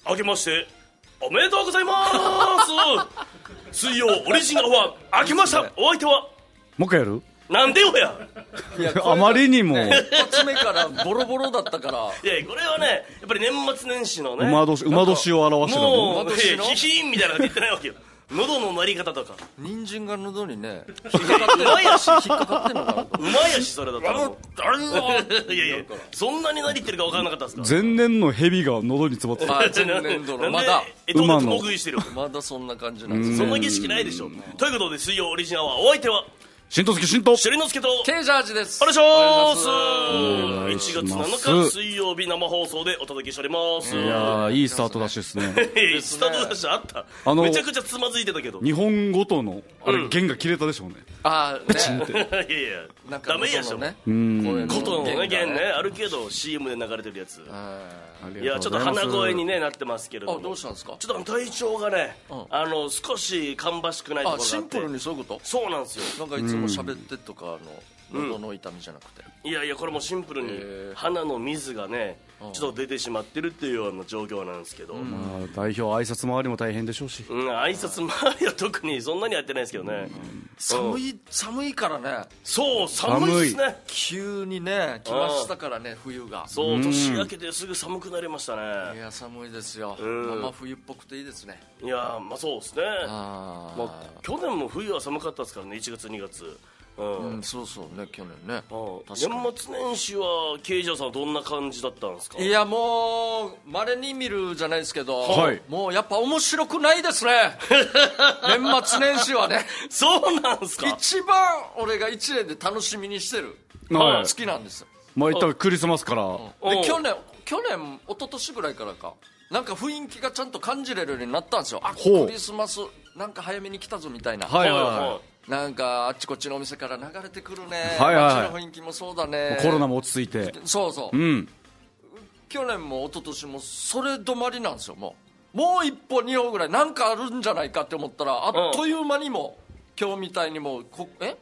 明けましておめでとうございます水曜オリジナルは明けました。お相手はもう一回やる？ なんでよや。 いやあまりにも一発目からボロボロだったからいやこれはねやっぱり年末年始のね馬年を表してたもん。 もうヒヒーンみたいなこと言ってないわけよ。喉の鳴り方とか人参が喉にね引っかかってうまいやし引っかかってんのかなとうまいやしそれだったらもういやいやそんなに何言ってるか分からなかったですか。 前年の蛇が喉に詰まってた。 あ前年度のまだ江戸で共食いしてるまだそんな感じなんですそんな儀式ないでしょ。ということで水曜オリジナルはお相手は新とすけ新としりのすけとケージャージです。 お願いしますお願いし 1月ます 7日水曜日生放送でお届けしておりますいやーいいスタートダッシュですね。 スタートダッシュあっためちゃくちゃつまずいてたけど日本ごとのあれ弦が切れたでしょうね。 あーねいやいやなんかダメやしょねことのね弦ねあるるけど CM で流れてるやつありいやちょっとがとうございます鼻声に、ね、なってますけれどあもどうしたんですか。 ちょっと体調がね、少し芳しくないところがあってシンプルにそういうことそうなんですよ。 なんかいつも喋ってとか喉の痛みじゃなくていやいやこれもシンプルに鼻の水がねちょっと出てしまってるっていうような状況なんですけど、 まあ代表挨拶回りも大変でしょうし。 挨拶周りは特にそんなにやってないですけどね、 寒いからねそう寒いですね。 急にね来ましたからね冬がそう年明けてすぐ寒くなりましたね。 いや寒いですよまあ冬っぽくていいですね。 いやまあそうですね。 あまあ、去年も冬は寒かったですからね1月2月そうそうね去年ね年末年始はケイジャーさんはどんな感じだったんですか。 いやもう稀に見るじゃないですけど、 はいもうやっぱ面白くないですね年末年始はねそうなんですか。 一番俺が1年で楽しみにしてるはい好きなんですよ。 まあ言ったらクリスマスからで去年一昨年ぐらいからかなんか雰囲気がちゃんと感じれるようになったんですよ。あほうクリスマスなんか早めに来たぞみたいな、 はいはなんかあっちこっちのお店から流れてくるね、 はいはい街の雰囲気もそうだねい。コロナも落ち着いて。 そうそう、 うん。 去年も一昨年もそれ止まりなんですよ。もう一歩二歩ぐらいなんかあるんじゃないかって思ったらあっという間にも今日みたいにもう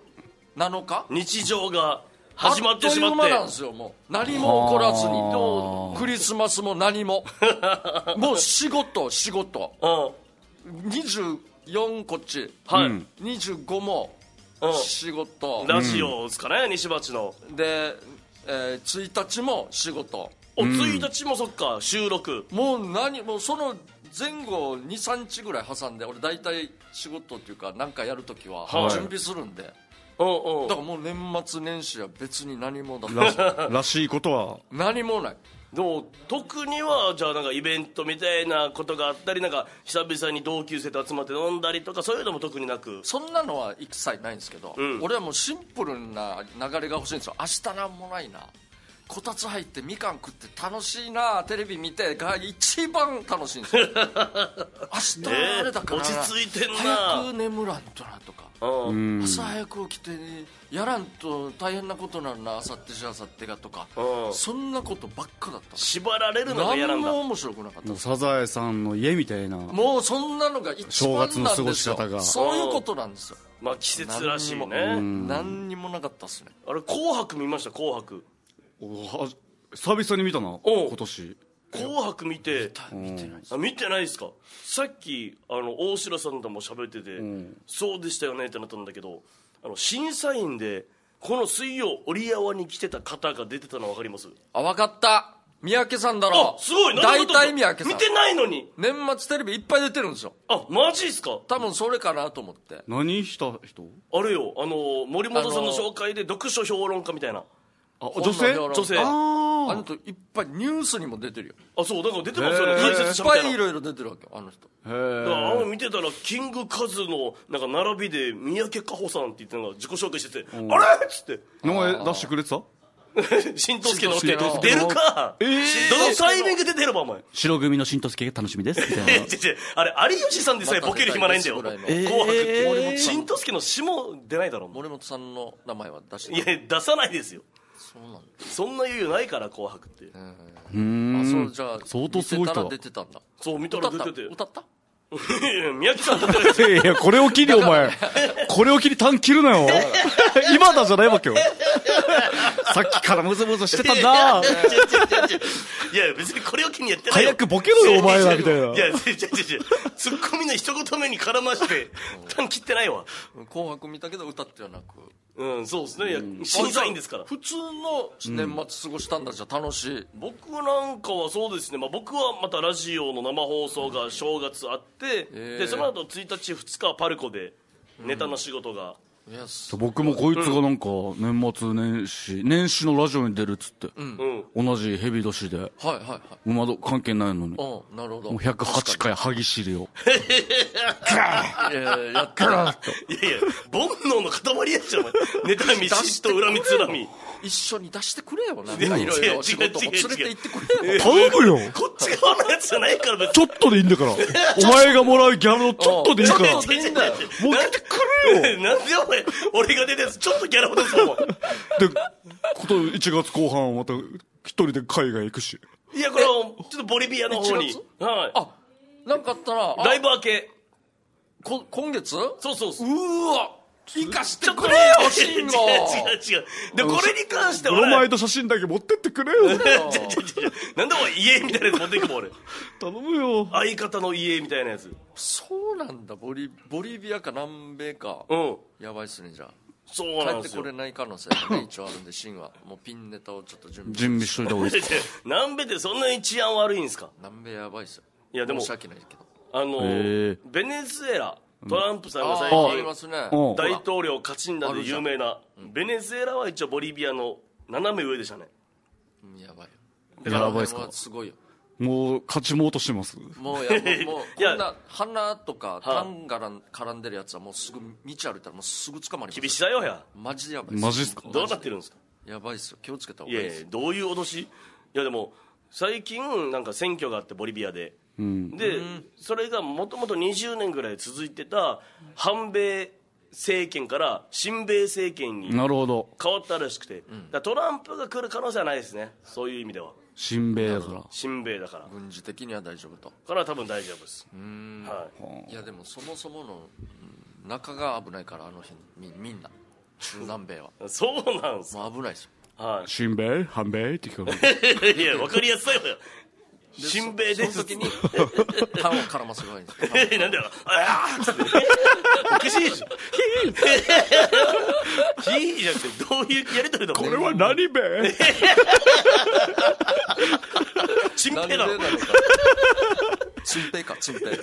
7日日常が始まってしまってあっという間なんですよ。もう何も起こらずにクリスマスも何ももう仕事24こっち、 はい、 25も仕事、 ラジオですかね、西町ので、1日も仕事、 1日もそっか収録もうその前後23日ぐらい挟んで俺大体仕事っていうか何かやるときは準備するんで、だからもう年末年始は別に何もだったらしいことは何もない。 でも特にはじゃあなんかイベントみたいなことがあったりなんか久々に同級生と集まって飲んだりとかそういうのも特になく。 そんなのは一切ないんですけど、俺はもうシンプルな流れが欲しいんですよ。明日なんもないな、こたつ入ってみかん食って楽しいな、テレビ見てが一番楽しいんですよ明日あれだから、 落ち着いてんな、 早く眠らんとなとか、 うん朝早く起きてやらんと大変なことなんな、あさってしあさってがとか、そんなことばっかだった。 縛られるのが嫌なんだ。 何も面白くなかった。 サザエさんの家みたいなもうそんなのが一番なんですよ。 正月の過ごし方がそういうことなんですよ。 まあ季節らしいね。 何にもなかったっすね。 あれ紅白見ました？紅白久々に見たな今年。 紅白見て見てないです。 見てないですか。さっき大城さんとも喋ってて、そうでしたよねってなったんだけど、審査員でこの水曜折屋に来てた方が出てたの分かります？ あ、分かった。三宅さんだろ。 あ、すごい。 大体三宅さん見てないのに。 年末テレビいっぱい出てるんですよ。 あ、マジっすか。 多分それかなと思って。 何した人？ あれよ、森本さんの紹介で読書評論家みたいな。 女性？ 女性。 あの人いっぱいニュースにも出てるよ。 あ、そう、だから出てますよね。解説いっ者みたいな。 ぱいいろいろ出てるわけよ、あの人。 だから見てたらキングカズのなんか並びで三宅佳穂さんって言ってのが自己紹介してて、あれっつって名前出してくれてた？ 新藤助のって新藤助の出るか、どのタイミングで出ればお前。 白組の新とすけが楽しみですみたいな。 あれ有吉さんでさえボケる暇ないんだよ。紅白って新藤助の詩も出ないだろ。 森本さんの名前は出していや出さないですよ。 そうなんだ。 そんな余裕ないから紅白って。 あ、そう、じゃあ相当すごい人だ出てたんだ。 そう見たら出てて。 歌った宮城さんだっていや、これを機にお前、これを機にタン切るなよ。今だじゃないわけよ。さっきからムズムズしてたんだ。 いや、別にこれを機にやってないよ。 早くボケろよ、お前ら、みたいな。 いや、ツッコミの一言目に絡まして、タン切ってないわ。 紅白見たけど歌ってはなく。 うん、そうですね。いや、審査員ですから。 普通の年末過ごしたんだ、じゃ楽しい。 僕なんかはそうですね、僕はまたラジオの生放送が正月あって、でその後1日2日パルコでネタの仕事が、 僕もこいつがなんか年末年始のラジオに出るっつって、同じヘビ年で、馬と関係ないのに、 なるほど、 もう108回歯ぎしりをやったらいやいや煩悩の塊やっちゃう。妬み嫉妬恨みつらみ一緒に出してくれよな。いろいろ仕事も連れて行ってくれよ。 頼むよ。 こっち側のやつじゃないから別に。 ちょっとでいいんだから。お前がもらうギャラのちょっとでいいから。もういいんだよ。 もう来てくれよ。 なんでお前俺が出たやつちょっとギャラほどするもん。で 1月後半また一人で海外行くし。 いやこれちょっとボリビアの方に。 はい。あ、なんかあったな。 ライブ明け。 今月？ そうそうそう。 うわ。行かしてくれよ、慎吾。 違う。で、これに関してはブロマイド写真だけ持ってってくれよ。 なんでお前家みたいなやつ持っていくもん俺。 頼むよ。 相方の家みたいなやつ。 そうなんだ。ボリビアか南米か。やばいっすね、じゃあ。 そうなんですよ。 帰ってこれない可能性がね、一応あるんで、シンはもうピンネタをちょっと準備しといた方がいいですか。 南米ってそんなに治安悪いんですか？ 南米やばいっすよ。 いやでも申し訳ないけど。 ベネズエラ、トランプさんが最近大統領勝ちんだで有名なベネズエラは一応ボリビアの斜め上でしたね。 やばいよ。やばいですか？ すごいよ。 もう勝ちもうとしてます。 もうこんな鼻とかタンが絡んでるやつはもうすぐ道歩いたらもうすぐ捕まります。 厳しさよや。 マジでやばい。 マジっすか？ どうなってるんですか？ やばいっすよ。気をつけた方がいいです。 いやどういう脅し？いやでも最近なんか選挙があってボリビアで。でそれがもともと20年ぐらい続いてた反米政権から親米政権に変わったらしくて、トランプが来る可能性はないですね。そういう意味では親米だから軍事的には大丈夫とから多分大丈夫です。 いやでもそもそもの中が危ないからあの辺みんな中南米はそうなんです。 もう危ないですよ。 親米反米って聞こえる。いや分かりやすさよ。親米です。 その時にタンを絡ませるわけです。 なんだよ。おかしいじゃん。ヒーじゃなくてどういうやりとりだもん。 これは何べ？ チンペだろ。 チンペかチンペ。確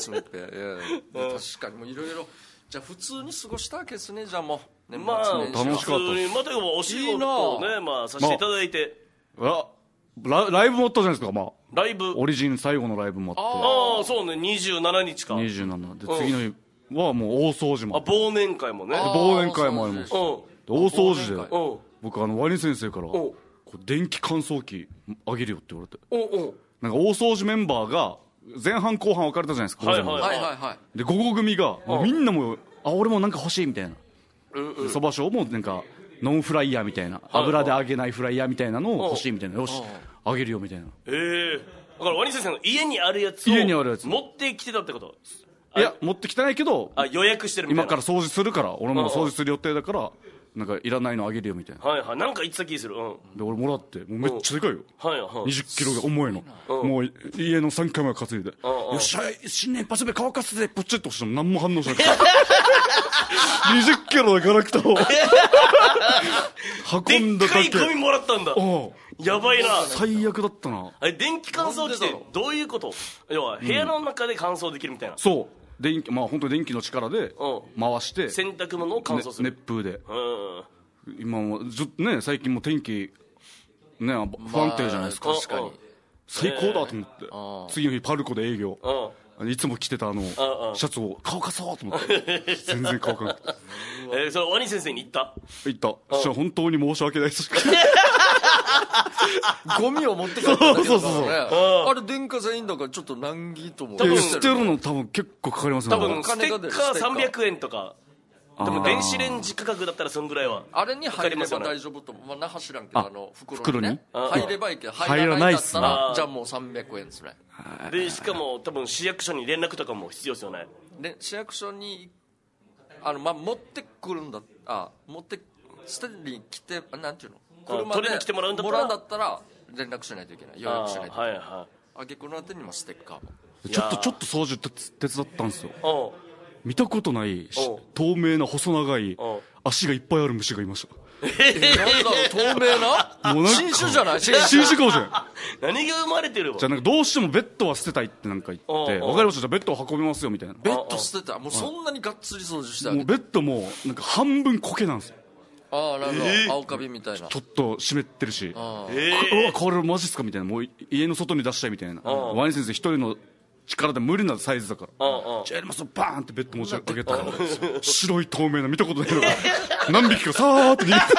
かにもういろいろ。じゃあ普通に過ごしたわけですね。じゃあもう楽しかったです。 またお仕事をねさせていただいて。 ライブもあったじゃないですか。 ライブオリジン最後のライブもあって。 ああそうね、27日か。 27で次の日はもう大掃除も忘年会もね。 忘年会もあります。大掃除で僕ワニ先生から電気乾燥機あげるよって言われて、なんか大掃除メンバーが前半後半分かれたじゃないですか。で午後組がみんなも俺もなんか欲しいみたいな。そば賞もなんかノンフライヤーみたいな、油で揚げないフライヤーみたいなのを欲しいみたいな。よしあげるよみたいな。 だからワニ先生の家にあるやつを持ってきてたってこと？ いや持ってきてないけど予約してるみたいな。 今から掃除するから俺も掃除する予定だからなんかいらないのあげるよみたいな。 なんか言ってた気する。 で俺もらってもうめっちゃでかいよ。20キロが重いの。もう家の3階まで担いで、よっしゃ新年一発目乾かすでポチッと押しても何も反応しなくて20キロのガラクタを運んだだけ。 でっかい紙もらったんだ。やばいな。 最悪だったな。 電気乾燥機ってどういうこと？要は部屋の中で乾燥できるみたいな。 そう本当に電気の力で回して洗濯物を乾燥する。 熱風で。今もね最近も天気ね不安定じゃないですか。 確かに最高だと思って、次の日パルコで営業、いつも着てたシャツを乾かそうと思って全然乾かなくてそれワニ先生に言った？ そしたら本当に申し訳ないですゴミを持って帰ったんだけどね。あれ電化製品だからちょっと難儀と思う。 捨てるの多分結構かかりますね。 多分ステッカー300円とかでも電子レンジ価格だったらそんぐらいはあれに入れば大丈夫と、まあ、那覇知らんけど袋にね入ればいいけど入らないんだったらじゃあもう300円ですね。 でしかも多分市役所に連絡とかも必要ですよね。 で市役所にまあ、持ってくるんだ持って捨てに来てなんていうの車で取りに来てもらうんだったら連絡しないといけない予約しないといけない。 はいはい、 あげくのあてにもステッカーもちょっと掃除手伝ったんですよ。見たことない透明な細長い足がいっぱいある虫がいました。 なんだろう透明なもう新種じゃない？ 新種かもしれない何が生まれてるわ。 じゃあなんかどうしてもベッドは捨てたいってなんか言って分かりましたじゃあベッドを運びますよみたいな。 ベッド捨てたもうそんなにがっつり掃除してあげてもうベッドもなんか半分苔なんですよ。 なるほど、青カビみたいなちょっと湿ってるしこれマジっすかみたいなもう家の外に出したいみたいなワニ先生一人の力で無理なサイズだからじゃあやりますバーンってベッド持ち上げたら白い透明な見たことないのが何匹かさーって逃げて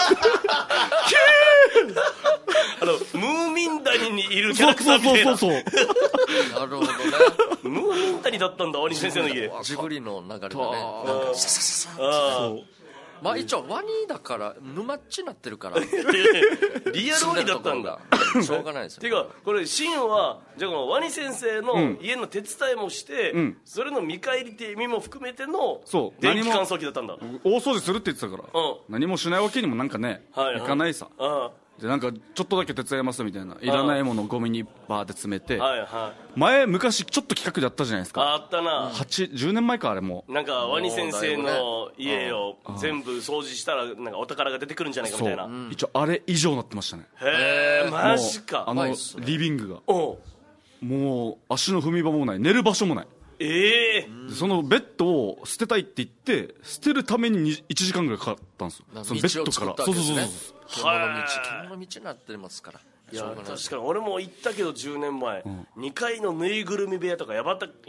ムーミン谷にいるキャラクターみたいな。 そうなるほどねムーミン谷だったんだワニ先生の家。 ジブリの流れがねなんかササササってまあ一応ワニだから沼っちになってるからリアルワニだったんだ。 しょうがないですよ。 てかこれシンはじゃあこのワニ先生の家の手伝いもして、それの見返りっていう意味も含めての電気乾燥機だったんだ。 大掃除するって言ってたから、何もしないわけにもなんかね、いかないさ。でなんかちょっとだけ手伝いますみたいないらないものをゴミにバーって詰めて、昔ちょっと企画でやったじゃないですか。 あったな。 10年前かあれもなんかワニ先生の家を全部掃除したらなんかお宝が出てくるんじゃないかみたいな。 一応あれ以上になってましたね。 へえマジか。 リビングがもう足の踏み場もない寝る場所もない。そのベッドを捨てたいって言って捨てるために1時間ぐらいかかったんですよ。そのベッドからそう獣道になってますから。 いや確かに俺も行ったけど10年前、2階のぬいぐるみ部屋とかやばかった、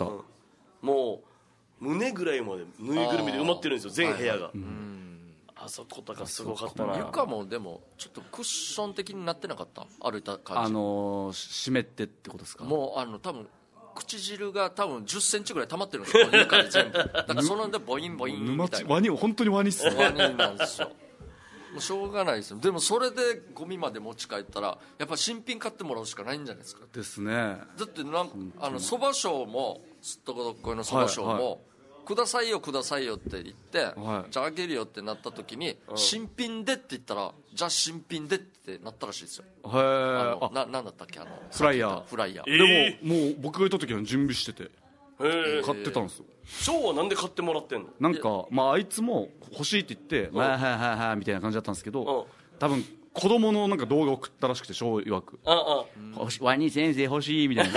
もう胸ぐらいまでぬいぐるみで埋まってるんですよ全部屋が。あそことかすごかったな。 床もでもちょっとクッション的になってなかった歩いた感じ。 湿ってってことですか。 もう多分口汁が多分10センチぐらい溜まってるんですよ床で全部。だからそのでボインボインみたいな。 ワニ本当にワニっすね。 ワニなんですよ。もうしょうがないですよ。でもそれでゴミまで持ち帰ったらやっぱ新品買ってもらうしかないんじゃないですか。 ですね。 だってそば賞もすっとこどっこいのそば賞も、くださいよくださいよって言って、じゃああげるよってなった時に、新品でって言ったらじゃあ新品でってなったらしいですよ。なんだったっけフライヤー。でももう僕がいた時は準備してて買ってたんですよ。 賞はなんで買ってもらってんの。 なんかあいつも欲しいって言ってはいはいはいはいみたいな感じだったんですけど、多分子供のなんか動画を送ったらしくて賞曰くワニ先生欲しいみたいな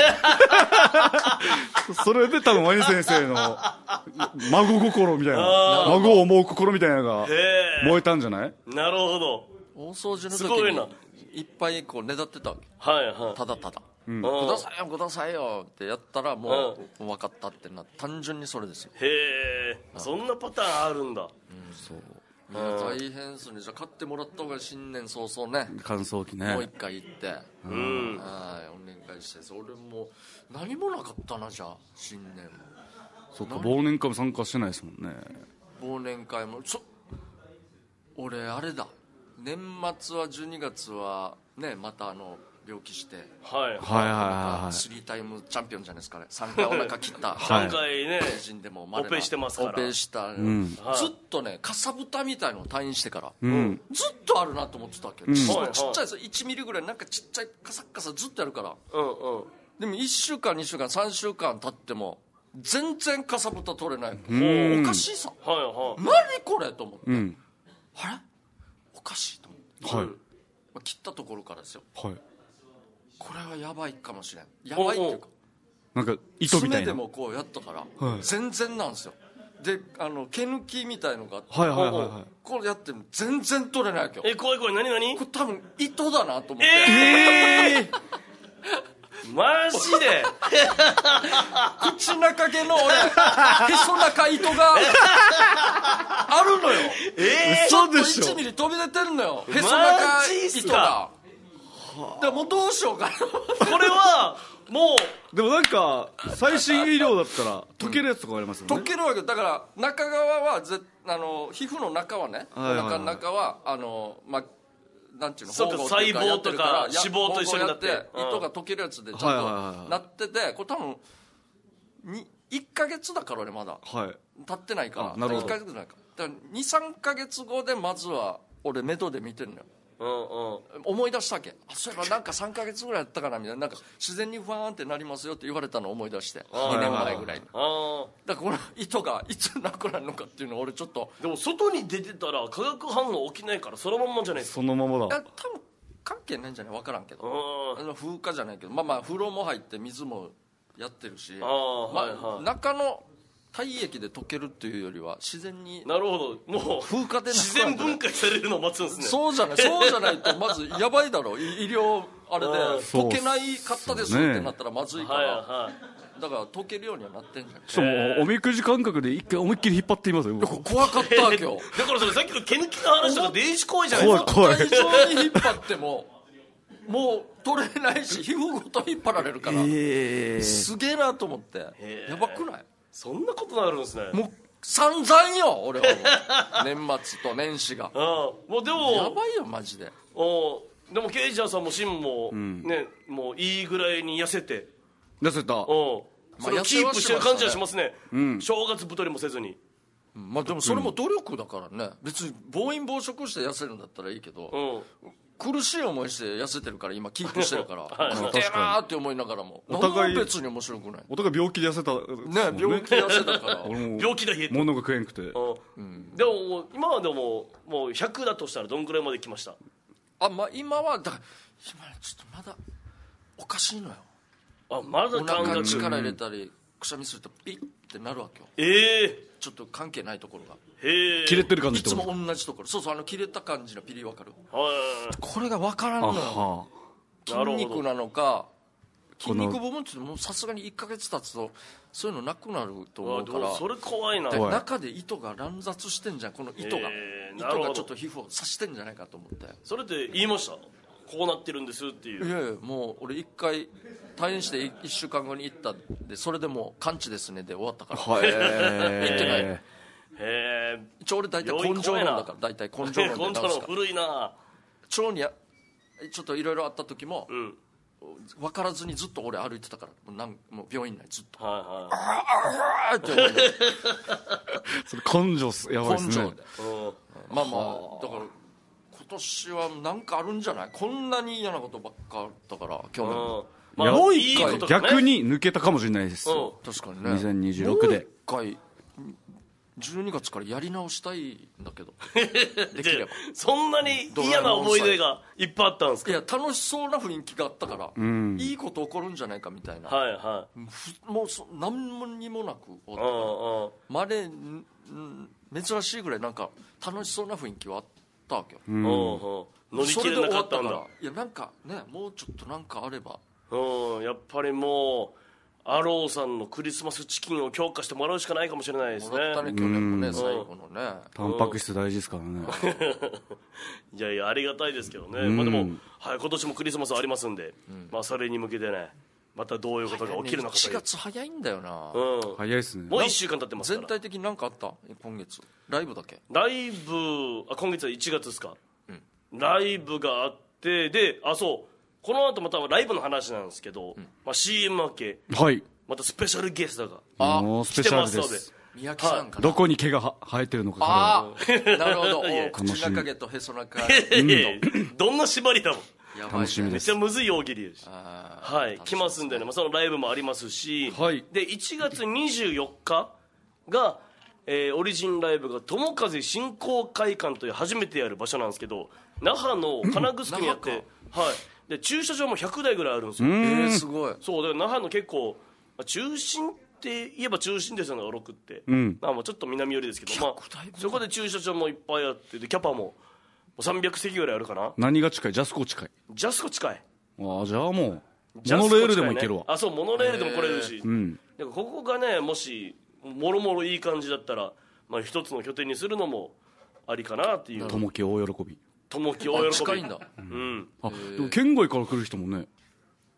それで多分ワニ先生の孫心みたいな孫を思う心みたいなのが燃えたんじゃない。 なるほど。 大掃除の時にいっぱいこうねだってたわけ。ただただくださいよくださいよってやったらもう分かったって単純にそれですよ。 へえそんなパターンあるんだ。 そう大変ですね。じゃあ買ってもらった方が新年早々ね乾燥機ねもう一回行ってお願いして。俺も何もなかったな。じゃあ新年そうか忘年会も参加してないですもんね。 忘年会も俺あれだ年末は12月はねまた病気して3タイムチャンピオンじゃないですかね。3回お腹切った 3回ねでもオペしてますから。 オペした、ずっとねかさぶたみたいのを退院してから、ずっとあるなと思ってたわけ。ちっちゃいです1ミリぐらいなんかちっちゃいカサッカサずっとやるから、でも1週間2週間3週間経っても全然かさぶた取れない。おかしいさ、何これと思って、あれおかしいと思って、切ったところからですよ。これはやばいかもしれん。やばいっていうかなんか糸みたいな爪でもこうやったから、全然なんですよ。で毛抜きみたいのがあって、これやっても全然取れないわけよ。 怖い怖い。何これ多分糸だなと思って、 マジで口中毛の俺へそ中糸があるのよ。 嘘でしょ。 ちょっと1ミリ飛び出てるのよへそ中糸が。でもうどうしようかなこれはもでもなんか最新医療だったら溶けるやつとかありますよね。 溶けるわけだから中側は皮膚の中はね、お腹の中はなんちゅうの、 そうか細胞とか脂肪と一緒になって糸が溶けるやつでちゃんとなってて、これ多分1ヶ月だから俺まだ経ってないから、1ヶ月ないから23ヶ月後でまずは俺メドで見てるのよ。思い出したわけ。そういえばなんか3ヶ月ぐらいやったかなみたいな、なんか自然にファーンってなりますよって言われたのを思い出して、2年前ぐらいに。だからこの糸がいつなくなるのかっていうのを俺ちょっと。 でも外に出てたら化学反応起きないからそのまんまじゃないですか。 そのままだ。 多分関係ないんじゃない、分からんけど、風化じゃないけど、まあ風呂も入って水もやってるし、中の体液で溶けるっていうよりは自然に。 なるほど、もう風化で自然分解されるのを待つんですね。 そうじゃないとまずやばいだろ、医療あれで溶けないかったですってなったらまずいから、だから溶けるようにはなってんじゃん。 しかもおみくじ感覚で一回思いっきり引っ張っていますよ。 怖かったわけよ。 だからそれさっきの毛抜きの話とか電子行為じゃないですか。 怖い体上に引っ張ってももう取れないし、皮膚ごと引っ張られるから、すげえなと思って。やばくない？ そんなことなるんですね。 もう散々よ俺はもう年末と年始がもうでもやばいよマジで。 でもケイジャーさんもシンもね、もういいぐらいに痩せてそれをキープしてる感じはしますね。正月太りもせずに。 まあでもそれも努力だからね。別に暴飲暴食して痩せるんだったらいいけど、苦しい思いして痩せてるから今キープしてるから食ってえなーって思いながらも、お互い別に面白くない。 お互い病気で痩せたね、病気で痩せたから病気だ冷えて物が食えんくて。でも今はでももう100だとしたらどんくらいまで来ました？ 今はだから今ちょっとまだおかしいのよ。 まだお腹に力入れたりくしゃみするとピッってなるわけよ。ちょっと関係ないところが切れてる感じ。 いつも同じところ。そう切れた感じのピリ分かる。これが分からんのよ。筋肉なのか筋肉部分ってもうさすがに1ヶ月経つとそういうのなくなると思うから。 それ怖いな。 中で糸が乱雑してんじゃん、この糸がちょっと皮膚を刺してんじゃないかと思って。 それって言いました？こうなってるんですっていう。 いやもう俺1回退院して1週間後に行ったんで、それでもう完治ですねで終わったから行ってない。一応俺大体根性論だから、大体根性論で直すから。 古いな。 腸にちょっといろいろあった時も分からずにずっと俺歩いてたから、もう病院内ずっとって思いながらそれ根性やばいですね。 まあだから今年はなんかあるんじゃない？こんなに嫌なことばっかあったから去年もう一回逆に抜けたかもしれないです。 確かにね。 2026でもう一回12月からやり直したいんだけどできれば。 そんなに嫌な思い出がいっぱいあったんですか？ いや楽しそうな雰囲気があったから、いいこと起こるんじゃないかみたいな。もう何にもなく終わったから、珍しいぐらいなんか楽しそうな雰囲気はあったわけよ。 乗り切れなかったんだ。 いやなんかね、もうちょっとなんかあれば。 やっぱりもうアローさんのクリスマスチキンを強化してもらうしかないかもしれないですね。 もらったね去年もね、最後のね。 タンパク質大事ですからね。 いやありがたいですけどね。でも今年もクリスマスありますんで、それに向けてね、またどういうことが起きるのかという。 1月早いんだよな。 早いですね。 もう1週間経ってますから。 全体的に何かあった？今月ライブだけ。 ライブ今月は1月ですか。ライブがあってでそうこの後またライブの話なんですけど、CM 明けまたスペシャルゲストが来てますので、 三宅さんかな。 どこに毛が生えてるのか。 なるほど。口中毛とへそ中どんな縛りだもん。 楽しみです。 めっちゃむずい大喜利です。来ますんでね、そのライブもありますし、で1月24日がオリジンライブが友風振興会館という初めてやる場所なんですけど、那覇の金城にやって、で駐車場も100台ぐらいあるんですよ。 すごい。 そうだから那覇の結構中心って言えば中心ですよね、ロックって。ちょっと南寄りですけど、そこで駐車場もいっぱいあって、でキャパも300席ぐらいあるかな。 何が近い？ジャスコ近い？ ジャスコ近い。 じゃあもうモノレールでも行けるわ。 そうモノレールでも来れるし、ここがねもしもろもろいい感じだったら、一つの拠点にするのもありかなっていう。 友樹大喜び。 友樹大喜び。 近いんだ。 でも県外から来る人もね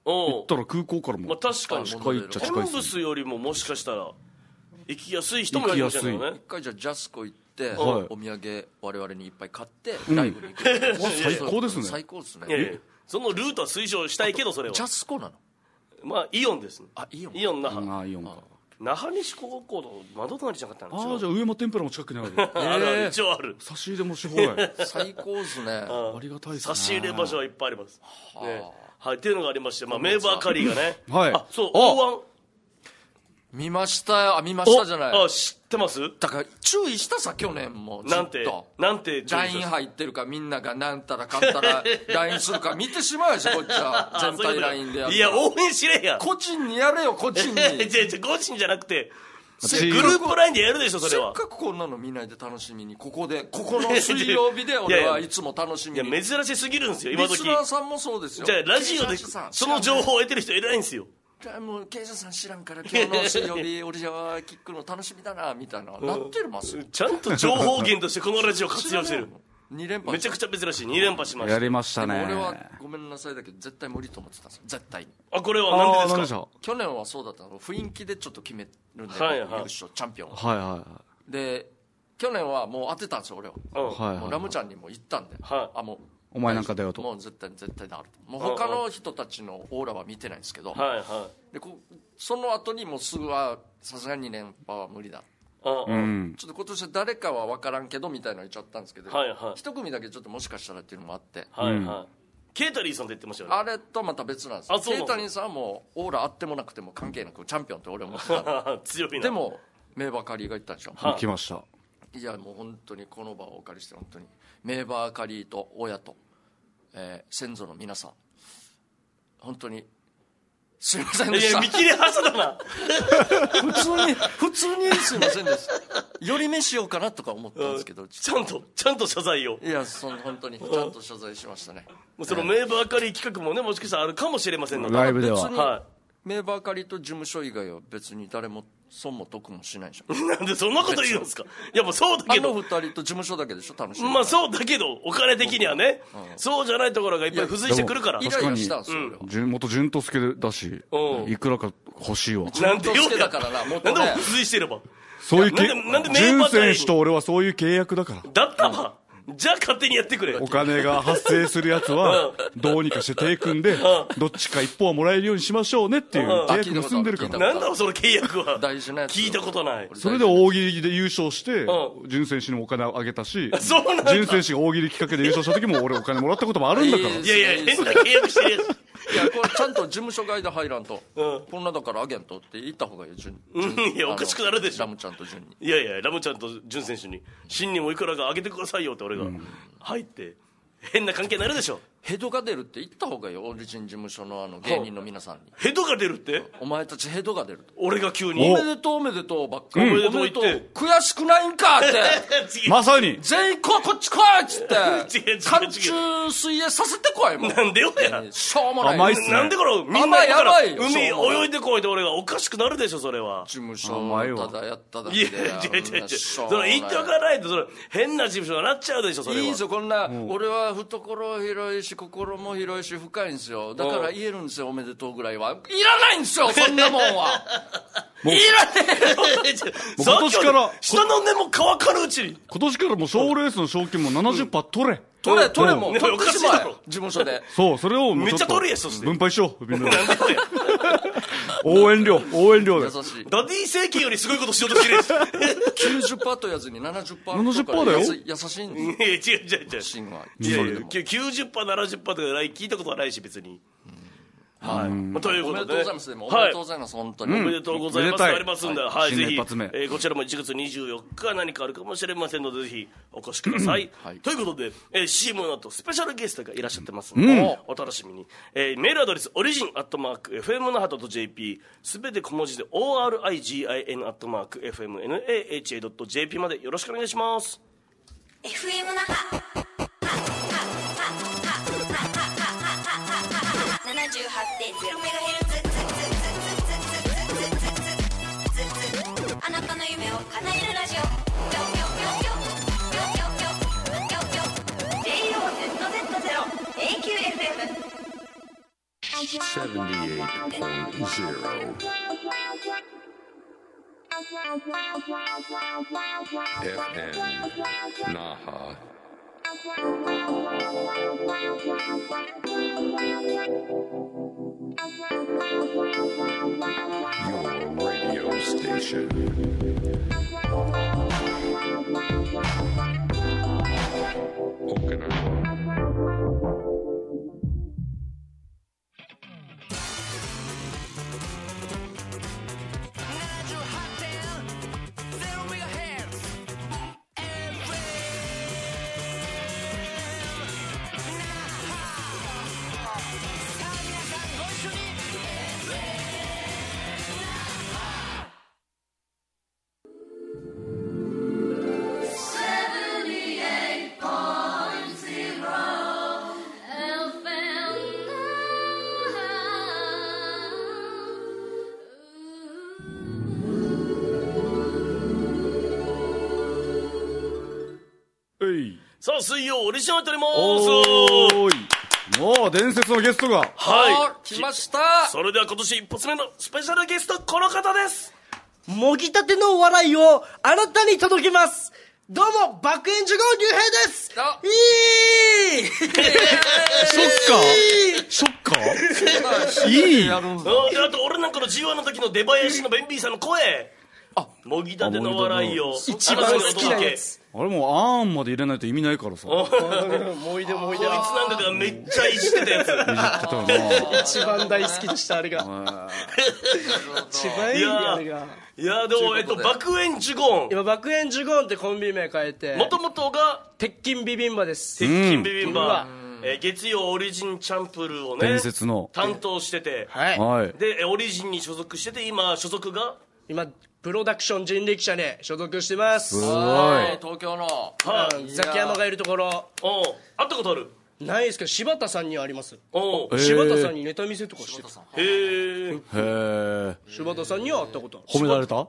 行ったら空港からも確かに近いっちゃ近いコンブスよりももしかしたら行きやすい人もいるかもしれないね。 一回じゃあジャスコ行って、お土産我々にいっぱい買ってんライブに行く、 最高ですね。 最高ですね。 いやいやそのルートは推奨したいけど、それはジャスコなの？ まあイオンですね。 イオン那覇。 イオンか。 那覇西高校の窓隣じゃなかったの？ じゃあ上間天ぷらも近くにある。 あるある、一応ある。 差し入れもし放題。 最高ですね。 ありがたいですね。 差し入れ場所はいっぱいあります。はい、っていうのがありまして、メーバーカリーがね、そう、大見ましたよ。見ましたじゃない。 知ってます？ だから注意したさ、去年もずっとなんて LINE 入ってるか、みんながなんたらかんたら LINE するか見てしまうでしょ、こっちは全体 LINE でやる。 いや、応援しれや。 個人にやれよ、個人に。 個人じゃなくてグループ LINE でやるでしょ、それは。 せっかくこんなの見ないで楽しみに、ここの水曜日で俺はいつも楽しみに。 いや、珍しすぎるんですよ、今時。 リスナーさんもそうですよ。 じゃあラジオでその情報を得てる人偉いんですよ。 もう経営者さん知らんから今日の水曜日俺じゃあキックの楽しみだなみたいななってますよ。 ちゃんと情報源としてこのラジオ活用してる。 2連覇めちゃくちゃ珍しい。2連覇しました。 やりましたね。 俺はごめんなさいだけど絶対無理と思ってたんですよ、絶対に。 これは何でですか？ 去年はそうだったの、雰囲気でちょっと決めるんで、優勝チャンピオンで、去年はもう当てたんですよ俺は。もうラムちゃんにも言ったんで、もうお前なんかだよと、 もう絶対だあると。もう他の人たちのオーラは見てないんですけど、でその後にもうすぐはさすがに2連覇は無理だ、ちょっと今年は誰かは分からんけどみたいなの言っちゃったんですけど、一組だけちょっともしかしたらっていうのもあって、 ケータリーさんって言ってましたよね。 あれとまた別なんですよ。ケータリーさんはもうオーラあってもなくても関係なくチャンピオンって俺は思ってた強いな。 でもメーバーカリーが言ったんでしょ。 行きました。 いやもう本当にこの場をお借りして本当にメーバーカリーと親と、先祖の皆さん本当にすいませんでした。 いや見切り発だな。 普通にすいませんでした。寄り目しようかなとか思ったんですけど、 ちゃんと謝罪を。 いや本当にちゃんと謝罪しましたね。 もうそのメーバーカリー企画もね、もしかしたらあるかもしれませんので、 ライブではメーバーカリーと事務所以外は別に誰も損も得もしないでしょ。 なんでそんなこと言うんですか？いやもうそうだけど、 あの2人と事務所だけでしょ楽しみ。 まあそうだけどお金的にはね、そうじゃないところがいっぱい付随してくるから。 イライラしたんですよ。 元潤之介だし、いくらか欲しいわ。 なんでよだからな、もっとね。 なんで付随してれば。 そういうなんで潤選手と俺はそういう契約だから。 だったわ。じゃあ勝手にやってくれ。 お金が発生するやつはどうにかして手組んでどっちか一方はもらえるようにしましょうねっていう契約結んでるから。 なんだろその契約は。 大事なやつ聞いたことない。 それで大喜利で優勝して潤選手にもお金をあげたし、潤選手が大喜利企画で優勝した時も俺お金もらったこともあるんだから。 いやいや変な契約してるやつ。 いやこれちゃんと事務所外で入らんと、こんなだからアゲントって言った方がいい。 いやおかしくなるでしょ。 ラムちゃんとジュンに。 いやいやラムちゃんとジュン選手に真にもいくらかあげてくださいよって俺が入って変な関係になるでしょ。 ヘドが出るって言った方がいいよ、オリジン事務所の芸人の皆さんに。 ヘドが出るって？ お前たちヘドが出ると。 俺が急におめでとうおめでとうばっかり。 おめでとう言って悔しくないんかってまさに全員こっち来いっつって寒中水泳させてこいもん。 なんでよや。 しょうもない。 甘いっすね。 なんでこれみんなから海泳いでこいで俺がおかしくなるでしょそれは。 事務所ただやっただけで。 いや違うそれ言っておかないとそれ変な事務所になっちゃうでしょそれは。 いいぞこんな俺は懐広いし心も広いし深いんですよ。だから言えるんですよおめでとうぐらいは。いらないんですよそんなもんは。いらねえ。 今年から下の根も乾かぬうちに今年からもう賞レースの賞金も 70% 取れ。 取れもう取ってしまえ事務所で。 そうそれをめっちゃ取るやそして分配しようみんな。 なんでよや。 応援料で優しい。 ダディ政権よりすごいことしようとしてるやつ。 90%とやずに 70% 70%だよ。 優しいんですよ。 違うシンはいやいや 90% 70% とか聞いたことはないし別に。はいということで、 おめでとうございます。おめでとうございます本当に。 おめでとうございますありますんで、はいぜひここちらも1月24日何かあるかもしれませんのでぜひお越しください。ということで CM の後スペシャルゲストがいらっしゃってますのでお楽しみに。メールアドレスオリジン@fmnaha.jp すべて小文字で origin@fmnaha.jp までよろしくお願いします。 FM 那覇 78.0MHz あなたの夢を叶えるラジオJOZZ0 AQFM FM Naha. Your radio station. Okinawa. さあ水曜オリジナルとります。 おーい、もう伝説のゲストが来ました。 それでは今年一発目のスペシャルゲスト、この方です。 もぎたての笑いをあなたに届けます。どうも爆炎呪言竜兵です。 ショッカーいい。 であと俺なんかの G1 の時の出囃子のベンビーさんの声、もぎたての笑いを一番好きなやつ。 あれもあーんまで入れないと意味ないからさ。 もいでこいつなんかがめっちゃいじってたやつ。 一番大好きでしたあれが。一番いいあれが。 いやでも爆炎呪言、 今爆炎呪言ってコンビ名変えて、 もともとが鉄筋ビビンバです。 鉄筋ビビンバ、月曜オリジンチャンプルーをね伝説の担当してて、でオリジンに所属してて、今所属がプロダクション人力車で所属してます。 すごい。 東京のザキヤマがいるところ。 会ったことある？ ないですけど柴田さんにはあります。柴田さんにネタ見せとかしてた。 へえ。 柴田さんには会ったことある。 褒められた？ はい。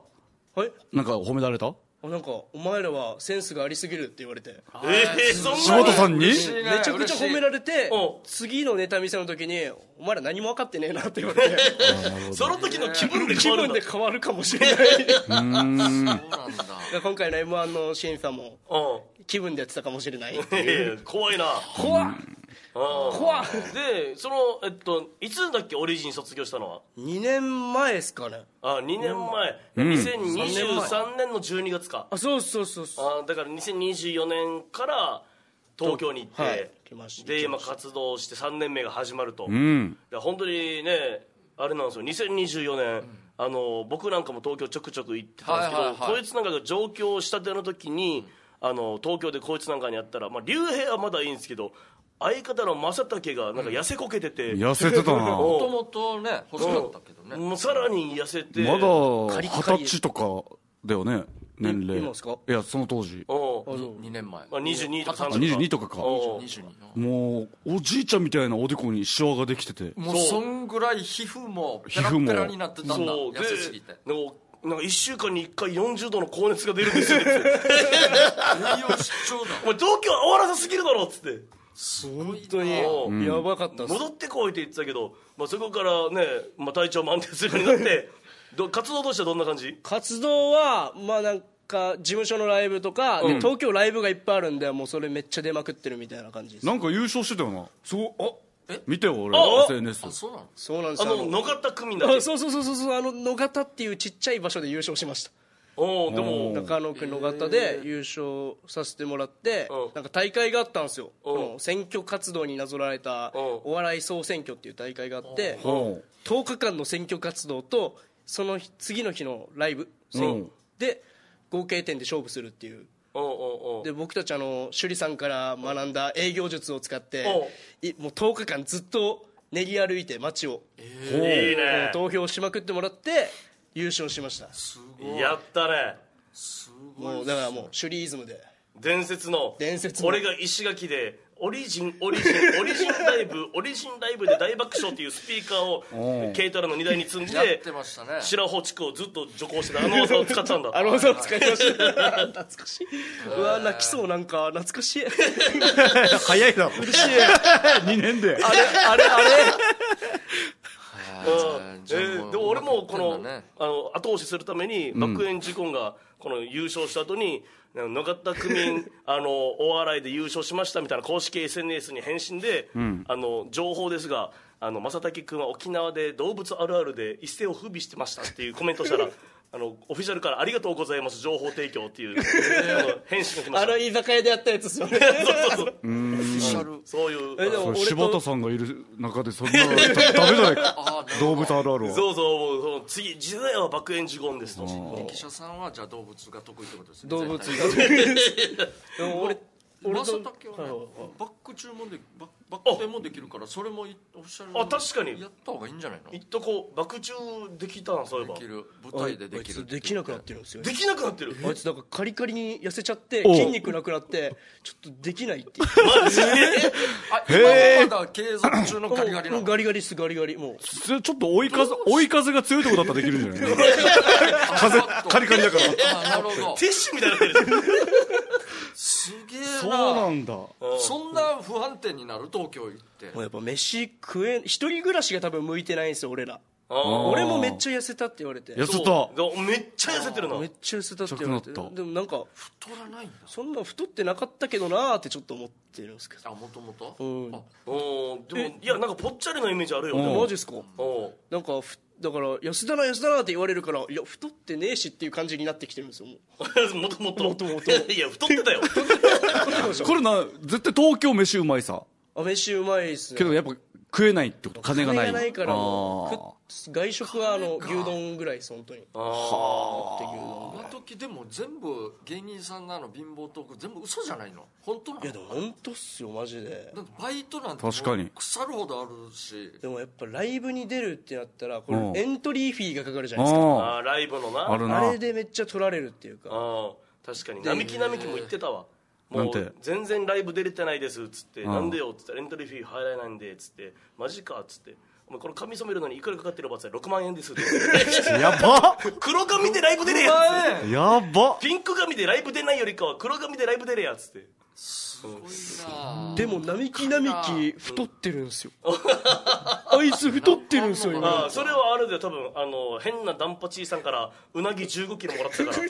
なんか褒められた？ なんかお前らはセンスがありすぎるって言われて、 柴田さんにめちゃくちゃ褒められて、次のネタ見せの時にお前ら何も分かってねえなって言われてその時の気分で変わるかもしれない今回の M1 の審査も気分でやってたかもしれないっていう。 怖いな。 怖っ。 でそのいつだっけオリジン卒業したのは ？2年前ですかね。 2年前、2023年の12月か。 そうだから2024年から東京に行って、で今活動して3年目が始まると。本当にねあれなんですよ、2024年僕なんかも東京ちょくちょく行ってたんですけど、こいつなんかが上京したての時に東京でこいつなんかにやったら、竜兵はまだいいんですけど、相方の正竹がなんか痩せこけてて、 痩せてたな。 もともとね細かったけどね、 もうさらに痩せて、 まだ20歳とかだよね年齢。 今ですか？ いやその当時 2年前 22とか 22とかか。もうおじいちゃんみたいなおでこにシワができてて、 もうそんぐらい皮膚もペラペラになってたんだ、痩せすぎて。 なんか1週間に1回40度の高熱が出るんですよ。栄養失調だ。お前東京は終わらさすぎるだろっつって。 本当にやばかったっす。 戻ってこいって言ってたけど、そこからね、体調も安定するようになって活動としてはどんな感じ？活動はなんか事務所のライブとか、で東京ライブがいっぱいあるんで、もうそれめっちゃ出まくってるみたいな感じです。 なんか優勝してたよな。見てよ俺 SNS。 そうなんです。 野方組だっけ？ そう野方っていうちっちゃい場所で優勝しました。 でも中野区野方で優勝させてもらって、なんか大会があったんですよ。選挙活動になぞられたお笑い総選挙っていう大会があって、10日間の選挙活動とその次の日のライブで合計点で勝負するっていう。で僕たち趣里さんから学んだ営業術を使ってもう10日間ずっと練り歩いて街を投票しまくってもらって優勝しました。 すごい。 やったね。 もうだからもうシュリイズムで伝説の俺が石垣でオリジンライブで大爆笑っていうスピーカーを軽トラの荷台に積んで白穂地区をずっと徐行してた技を使ったんだ。 技を使いました懐かしい。うわ泣きそう。なんか懐かしい早いな。嬉しい2年であれでも俺もこの後押しするために爆炎ジゴンがこの優勝した後に野方区民お笑いで優勝しましたみたいな公式 SNS に返信で、情報ですが正竹君は沖縄で動物あるあるで一世を風靡してましたっていうコメントしたらオフィシャルからありがとうございます情報提供っていう返信が来ました居酒屋でやったやつですよねそういう柴田さんがいる中でそんなダメじゃないか動物あるあるはそう次次代は爆炎ジゴンですと記者さんはじゃあ動物が得意ってことですね動物がでも俺正竹はねバック注文でバック転もできるからそれもオフィシャルに確かにやった方がいいんじゃないの。 いっとこバク宙できたなそういえばできる舞台でできるできなくなってるんですよできなくなってるあいつなんかカリカリに痩せちゃって筋肉なくなってちょっとできないってマジで今もまだ継続中のガリガリなのガリガリっすガリガリもうちょっと追い風が強いとこだったらできるんじゃない風カリカリだからなるほどティッシュみたいになってるすげえなそうなんだそんな不安定になる東京行ってもうやっぱ飯食え一人暮らしが多分向いてないんですよ俺ら俺俺もめっちゃ痩せたって言われて痩せためっちゃ痩せてるなめっちゃ痩せたって言われてちょっとなったでもなんか太らないんだそんな太ってなかったけどなーってちょっと思ってるんですけどもともとうんでもいやなんかぽっちゃりなイメージあるよマジっすかなんかだから痩せたなって言われるからいや太ってねえしっていう感じになってきてるんですよもともともともといや太ってたよこれ絶対東京飯うまいさ飯うまいっすねけどやっぱ食えないってこと金がない金がないからもう外食は牛丼ぐらいです本当にあの時でも全部芸人さんの貧乏トーク全部嘘じゃないの本当なの。 いやでも本当っすよマジでだってバイトなんて確かに腐るほどあるしでもやっぱライブに出るってなったらこれエントリーフィーがかかるじゃないですかライブのなあるなあれでめっちゃ取られるっていうか確かに並木も言ってたわもう全然ライブ出れてないですっつってなんでよっつってエントリーフィー入らないんでっつってマジかっつってお前これ髪染めるのにいくらかかってるばつ6万円ですってやば黒髪でライブ出れやっつってやばピンク髪でライブ出ないよりかは黒髪でライブ出れやっつってすごいなでも並木太ってるんですよあいつ太ってるんですよ今それはあれで多分変なダンパチーさんからうなぎ15キロもらってたから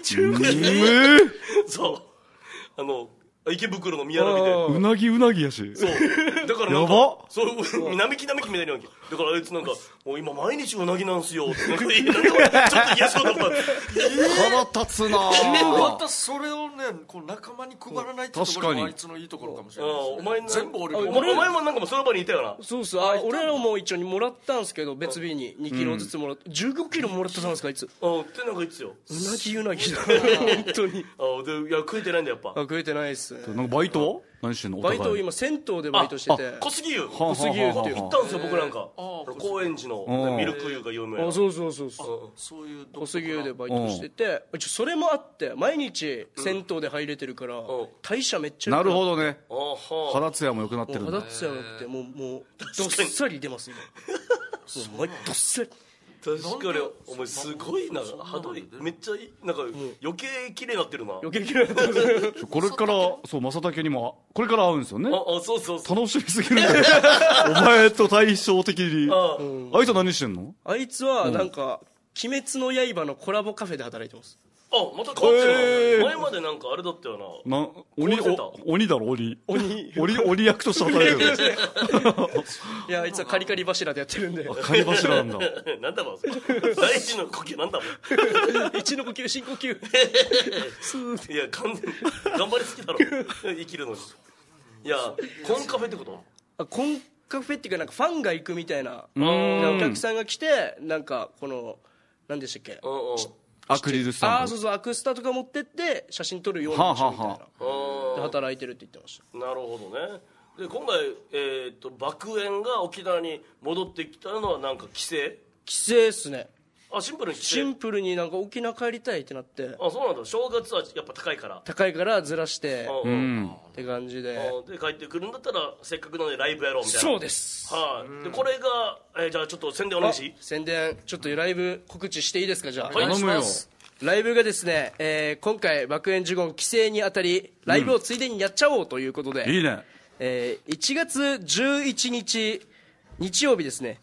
そう池袋の宮並でうなぎやしそうだからなんかやばそう並木みたいなわけだからあいつなんかもう今毎日うなぎなんすよってなんかちょっと嫌そうだった腹立つなまたそれをねこう仲間に配らないってところもあいつのいいところかもしれないお前全部俺お前もなんかもその場にいたよなそうっす俺らも一応にもらったんですけど別日に2キロずつもらって15キロもらったんですかあいつってなんか言ってたようなぎだ本当にいや食えてないんだやっぱ食えてないっすなんかバイトは何してんのバイト今銭湯でバイトしてて小杉湯小杉湯っていう行ったんですよ僕なんか高円寺のミルク湯が有名なそうそういう小杉湯でバイトしててそれもあって毎日銭湯で入れてるから代謝めっちゃなるほどねど肌ツヤも良くなってるんだ肌ツヤなくてもうどっさり出ます今もうどっさり確かにお前すごいな肌めっちゃなんか余計綺麗になってるな余計嫌いだったこれからそう正竹にもこれから会うんですよねそう楽しみすぎるんだよお前と対照的にあいつは何してんのあいつはなんか「鬼滅の刃」のコラボカフェで働いてますまた変わってるな前までなんかあれだったよな鬼だろ鬼役として働いてるいやあいつはカリカリ柱でやってるんでカリ柱なんだなんだもん大事の呼吸なんだもん一の呼吸深呼吸いや完全に頑張りすぎだろ生きるのにいやコンカフェってことコンカフェっていうかなんかファンが行くみたいなお客さんが来てなんかこの何でしたっけアクリルスタンドそうアクスタとか持ってって写真撮るような場所みたいなで働いてるって言ってましたなるほどねで今回爆炎が沖縄に戻ってきたのはなんか帰省っすねシンプルに帰省シンプルになんか沖縄帰りたいってなってそうなんだ正月はやっぱ高いからずらしてって感じで帰ってくるんだったらせっかくなのでライブやろうみたいなそうですでこれがじゃあちょっと宣伝お願いし宣伝ちょっとライブ告知していいですかじゃあ頼むよライブがですね今回爆炎呪言帰省にあたりライブをついでにやっちゃおうということでいいね 1月11日日曜日ですね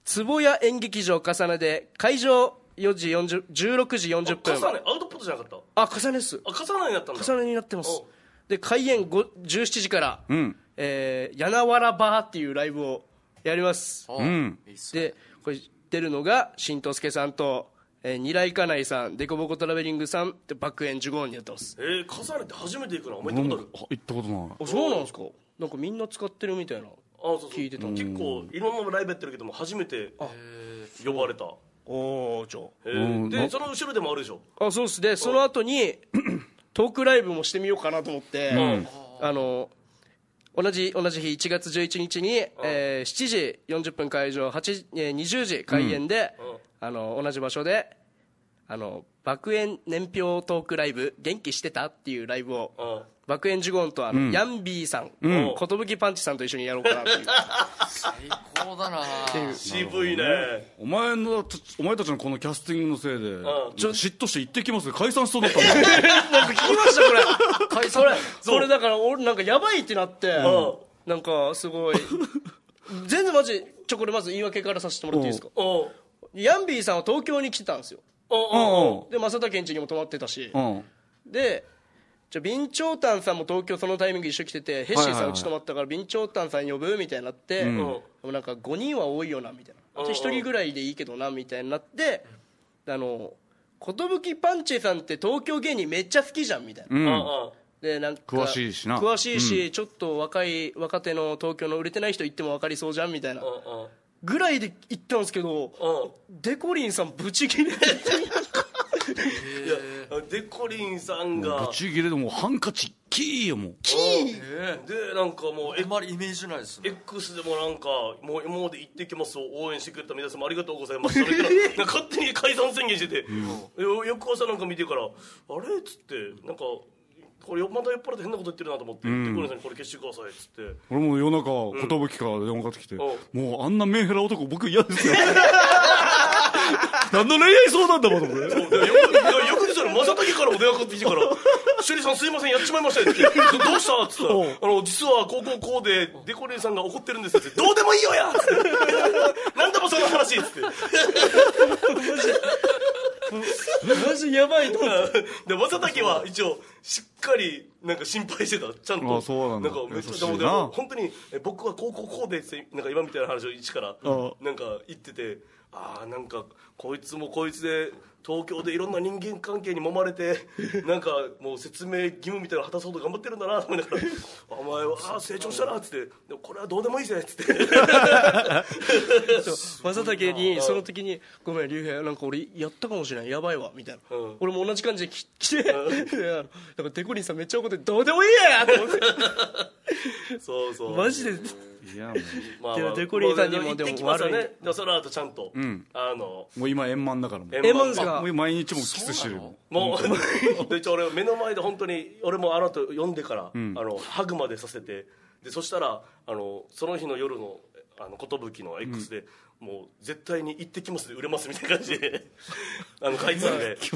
坪谷演劇場重ねで会場16時40分。 重ねアウトプットじゃなかった。 重ねっす。 重ねになったんだ。 重ねになってます。で開演17時から、柳原バーっていうライブをやります。でこれ出るのが新藤助さんと、二来家内さん、デコボコトラベリングさんで爆炎ジュゴーンにやってます。 重ねって初めて行くの？お前行ったことある？ 行ったことない。 あ、そうなんですか。なんかみんな使ってるみたいな聞いてた。 結構いろんなライブやってるけども初めて呼ばれた。 おー、じゃあでその後ろでもあるでしょ。 そうっす。でその後にトークライブもしてみようかなと思って、同じ日1月11日に、7時40分会場20時開演で、同じ場所で爆炎年表トークライブ元気してたっていうライブを、爆炎ジュゴンとヤンビーさん、寿パンチさんと一緒にやろうかなっていう。 最高だな。 渋いね。 お前たちのこのキャスティングのせいで嫉妬して行ってきます解散しそうだったんだ。 なんか聞きましたこれ。解散。それだから俺なんかやばいってなって、なんかすごい全然マジこれまず言い訳からさせてもらっていいですか。ヤンビーさんは東京に来てたんですよ。で正田健家にも泊まってたし、で備長炭さんも東京そのタイミング一緒に来てて、ヘッシーさんうち泊まったから備長炭さん呼ぶみたいになって、なんか5人は多いよなみたいな、1人ぐらいでいいけどなみたいになって、寿パンチさんって東京芸人めっちゃ好きじゃんみたいな、でなんか詳しいし、ちょっと若手の東京の売れてない人行っても分かりそうじゃんみたいなぐらいで行ったんですけど、デコリンさんブチギレていやデコリンさんがブチギレでもハンカチキーよもうキーでなんかもうあんまりイメージないですね。 X でもなんかもう今まで行ってきますを応援してくれた皆様ありがとうございますそれからなんか勝手に解散宣言してて、翌朝なんか見てからあれっつってなんかこれまた酔っ払って変なこと言ってるなと思って、デコリンさんにこれ消してくださいっつって、 俺も夜中寿から電話かかってきて、もうあんなメンヘラ男僕嫌ですよ何の恋愛相談だもんと思って。 翌日の正竹からも電話かかってきてから「趣里さんすいませんやっちまいました」って言って「どうした?」っつったら実はこうでデコリンさんが怒ってるんです」って「どうでもいいよや!」っつって「何でもその話」っつってマジやばいと思って。 で正竹は一応しっかりなんか心配してた、ちゃんと。 そうなんだ。 なんかめっちゃでも本当に僕はこうでなんか今みたいな話を一からなんか言ってて、なんかこいつもこいつで東京でいろんな人間関係に揉まれてなんかもう説明義務みたいなの果たそうと頑張ってるんだなと思いながら「お前は成長したな」っつって「でもこれはどうでもいいぜ」っつって正竹にその時に「ごめん竜兵なんか俺やったかもしれないやばいわ」みたいな、俺も同じ感じで来てなんかデコリンさんめっちゃ怒って「どうでもいいや!」と思ってそうマジで。 いやでもデコリンさんにもでも悪いね。 その後ちゃんともう今円満だから円満ですか。 もう毎日もキスしてるもうで俺目の前で本当に俺もあの後読んでからハグまでさせて、でそしたらその日の夜の寿の X でもう絶対に行ってきますで売れますみたいな感じで書いてたんで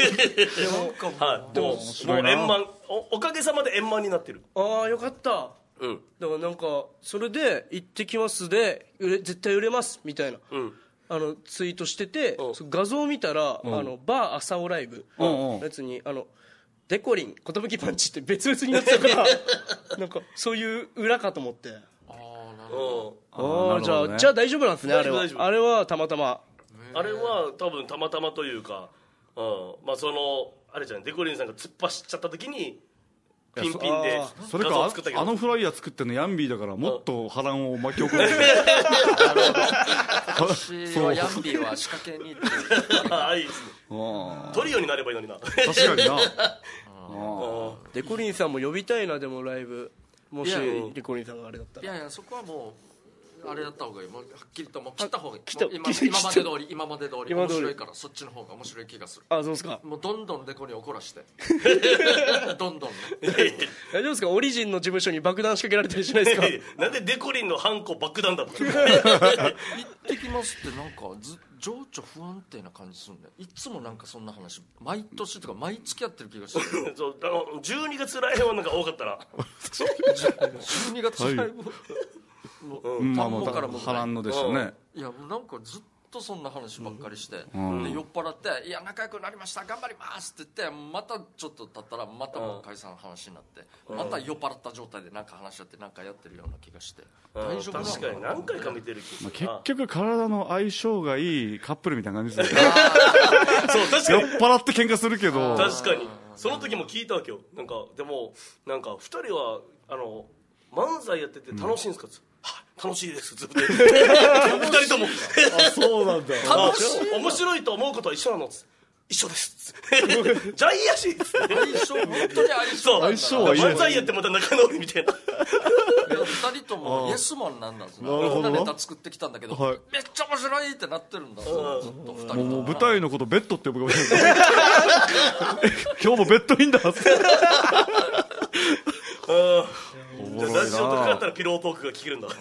でも円満、おかげさまで円満になってる。 ああよかった。だからなんかそれで「行ってきます」で絶対売れますみたいなツイートしてて、画像見たらバー朝尾ライブのやつにデコリン寿パンチって別々になってたからなんかそういう裏かと思って、じゃあ大丈夫なんですね。あれはたまたま、 あれは多分たまたまというか、まあそのあれじゃん、デコリンさんが突っ走っちゃった時にピンピンでそれかフライヤー作ってるのヤンビーだからもっと波乱を巻き起こる。 私はヤンビーは仕掛けにいいですね。トリオになればいいのにな。 確かにな。 デコリンさんも呼びたいな。でもライブもしデコリンさんがあれだったら、 いやそこはもうあれだった方がいい。もうはっきりともう切った方がいい。今まで通り面白いから、そっちの方が面白い気がする。 そうですか。 もうどんどんデコに怒らしてどんどんね。 大丈夫ですか。オリジンの事務所に爆弾仕掛けられたりしないですか。 なんでデコリンのハンコ爆弾だったの。 行ってきますってなんか情緒不安定な感じするんで、いつもなんかそんな話毎年とか毎月やってる気がする。 12月来年はなんか多かったな。 12月ライブ田んぼからも波乱のでしたね。 いやなんかずっとそんな話ばっかりして、で酔っ払って「いや仲良くなりました頑張ります」って言ってまたちょっと経ったらまたもう解散の話になって、また酔っ払った状態でなんか話し合ってなんかやってるような気がして、大丈夫なのかな。 確かに何回か見てる気がするな。 結局体の相性がいいカップルみたいな感じですよね。 そう確か酔っに払って喧嘩するけど、 確かにその時も聞いたわけよ。なんかでもなんか2人は漫才やってて楽しいんですかって、はい、楽しいですずっと2人ともそうなんだ。 楽しい面白いと思うことは一緒なのっつって一緒ですじゃあいいやしっつって相性本当に相性そうなんだ。 相性はいい漫才やってまた仲直りみたいな 2人ともイエスマンなんだぞ。 なるほどネタ作ってきたんだけど、 はいめっちゃ面白いってなってるんだぞ、ずっと2人ともう舞台のことベッドって呼ぶかもしれない。今日もベッドインだ。 じゃあラジオとかだったらピロートークが聞けるんだじ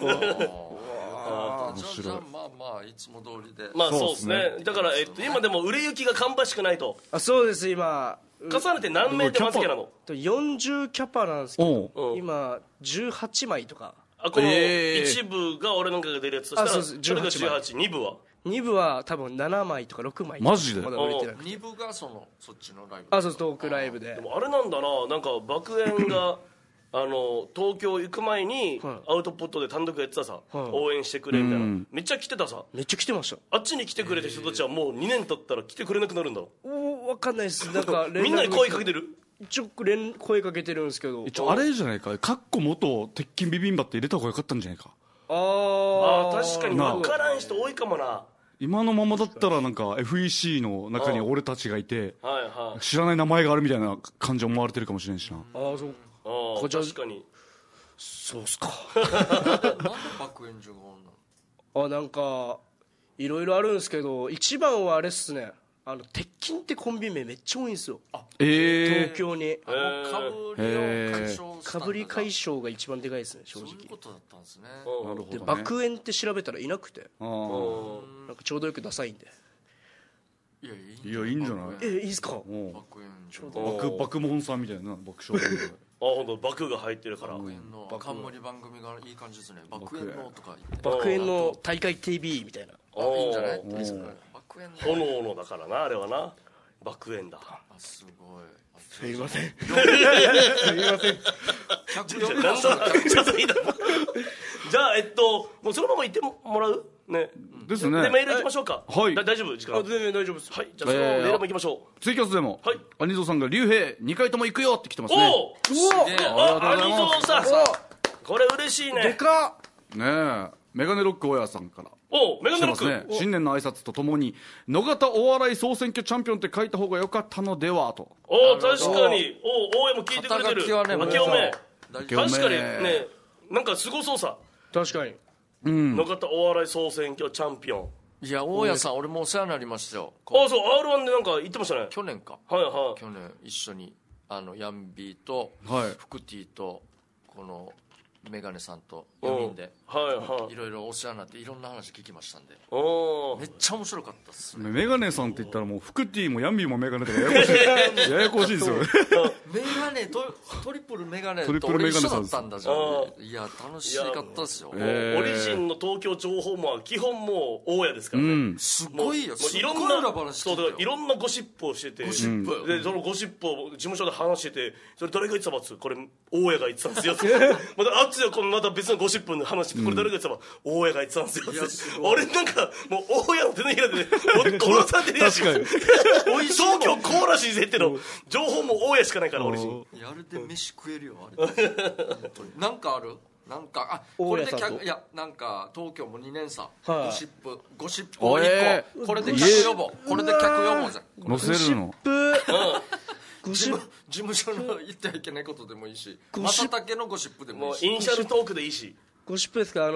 ゃあまあまあいつも通りで、 まあそうですね。だから今でも売れ行きが芳しくないと。 そうです今重ねて何名ってますけなの。 40キャパなんですけどおう今18枚とかあこの一部が俺なんかが出るやつとしたらそうですそれが 18枚 18、2部は 2部は多分7枚とか6枚マジでまだ売れてなくて 2部がそっちのライブ。 そうですトークライブででもあれなんだな、なんか爆炎が東京行く前にアウトプットで単独やってたさ、応援してくれみたいな、めっちゃ来てたさ。 めっちゃ来てましたあっちに来てくれた人たちはもう2年経ったら来てくれなくなるんだろ。 分かんないですなんかみんなに声かけてる。 一応声かけてるんですけど一応あれじゃないか、かっこ元鉄筋ビビンバって入れた方がよかったんじゃないか。 あ確かに分からん人多いかもな。 今のままだったらなんか FEC の中に俺たちがいてはいはい知らない名前があるみたいな感じ思われてるかもしれんしな。 そう確かにそうっすかなんで爆炎15女なんかいろいろあるんですけど一番はあれっすね鉄筋ってコンビ名めっちゃ多いんですよ東京にかぶり解消が一番でかいですね正直。 そういうことだったんですね。 なるほどね。 で爆炎って調べたらいなくてあなんかちょうどよくダサいんでいやいやいいんじゃない。 いいっすか爆炎爆問さんみたいな爆笑問題。 本当爆が入ってるから。 爆炎の冠番組がいい感じですね。爆炎のとか言って爆炎の大会 TV みたいないいんじゃない。爆炎の炎のだからなあれはな。爆炎だ。 すごい。 すいません 104 なんだちょっといいだろじゃあもうそのまま言ってもらうね。 ですね。 でメール行きましょうか。 はい大丈夫時間。 全然大丈夫ですはいじゃあそのメールも行きましょツイキャスでもはいアニゾーさんが竜兵2回とも行くよって来てますう。 ね。 おおアニゾーさんこれ嬉しいね。 でかっねえメガネロック親さんからおメガ来てますネロック。 ね。新年の挨拶とともに野方お笑い総選挙チャンピオンって書いた方が良かったのではと。 確かに大江も聞いてくれてる。 肩書きはね明けおめ大丈夫確かにねなんかすごそうさ。 確かに野方お笑い総選挙チャンピオン。 いや大家さん俺もお世話になりましたよ。 そう R1 でなんか言ってましたね。 去年かはいはい去年一緒にヤンビーとはいフクティとこのメガネさんと4人ではいはいいろいろお世話になっていろんな話聞きましたんでおめっちゃ面白かったっすね。 メガネさんって言ったらもうフクティもヤンビーもメガネとかややこしいややこしいですよね。 メガネトリプルメガネトリプルと俺一緒メガネさんですだったんだじゃん。いや楽しかったですよ。 オリジンの東京情報網は基本もう大家ですからね。 すごいよ。 もういろんすっごい裏な話そうだからいろんなゴシップをしてて、 ゴシップでそのゴシップを事務所で話してて、それ誰が言ってたばっつこれ大家が言ってたんですよ。またあっちでこのまた別のゴシップの話してこれ誰が言ってたば大家が言ってたんですよ。俺なんかもう大家の手のひらで殺されてるやつ。 確かに東京こうらしいぜっての情報も大家しかないからオリジン。 やるで飯食えるよあれ。本当になんかある。なんかこれで客いやなんか東京も2年差ゴシップを1個これで客呼ぼうこれで客呼ぼうじゃん。 載せるの事務所の言ってはいけないことでもいいし瞬けのゴシップでもいいしイニシャルトークでいいし。 ゴシップですか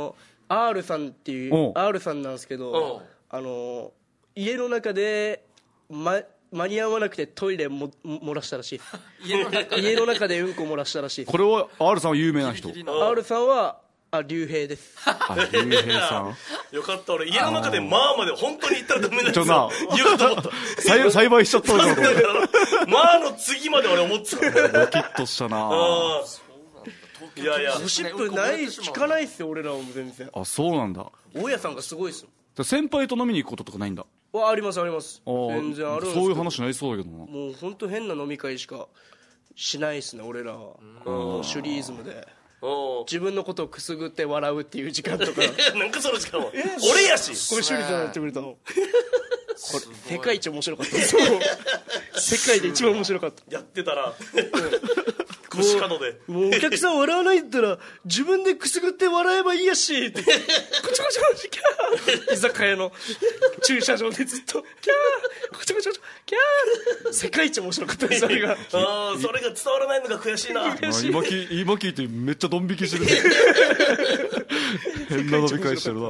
R さんっていうR さんなんですけど家の中で間に合わなくてトイレも漏らしたらしい。家の中でうんこ漏らしたらしい。 これは R さんは有名な人。 R さんは竜兵です。 竜兵さんよかった俺家の中でまあまで本当に言ったらダメなやつちょなを言うかと思った栽培しちゃったのかと思ってまあの次まで俺思ってたからドキッとしたな。 東いやいやゴシップない聞かないっすよ俺らも全然。 あ、そうなんだ。 大家さんがすごいっすよ。 先輩と飲みに行くこととかないんだ。 ありますあります。 あー全然あるんですけど、 そういう話になりそうだけどな。 もう本当変な飲み会しかしないっすね俺らは。もうシュリーズムで自分のことをくすぐって笑うっていう時間とかなんかその時間は俺やしこれシュリーズムやってくれたのこれ世界一面白かったです世界で一番面白かった。 やってたら腰角でもうお客さん笑わないんだったら自分でくすぐって笑えばいいやしってこちょこちょこちょキャー居酒屋の駐車場でずっとキャーこちょこちょこちょキャー世界一面白かったですそれが。 ああそれが伝わらないのが悔しいな今聞いてめっちゃドン引きしてる変な飲み会してるな。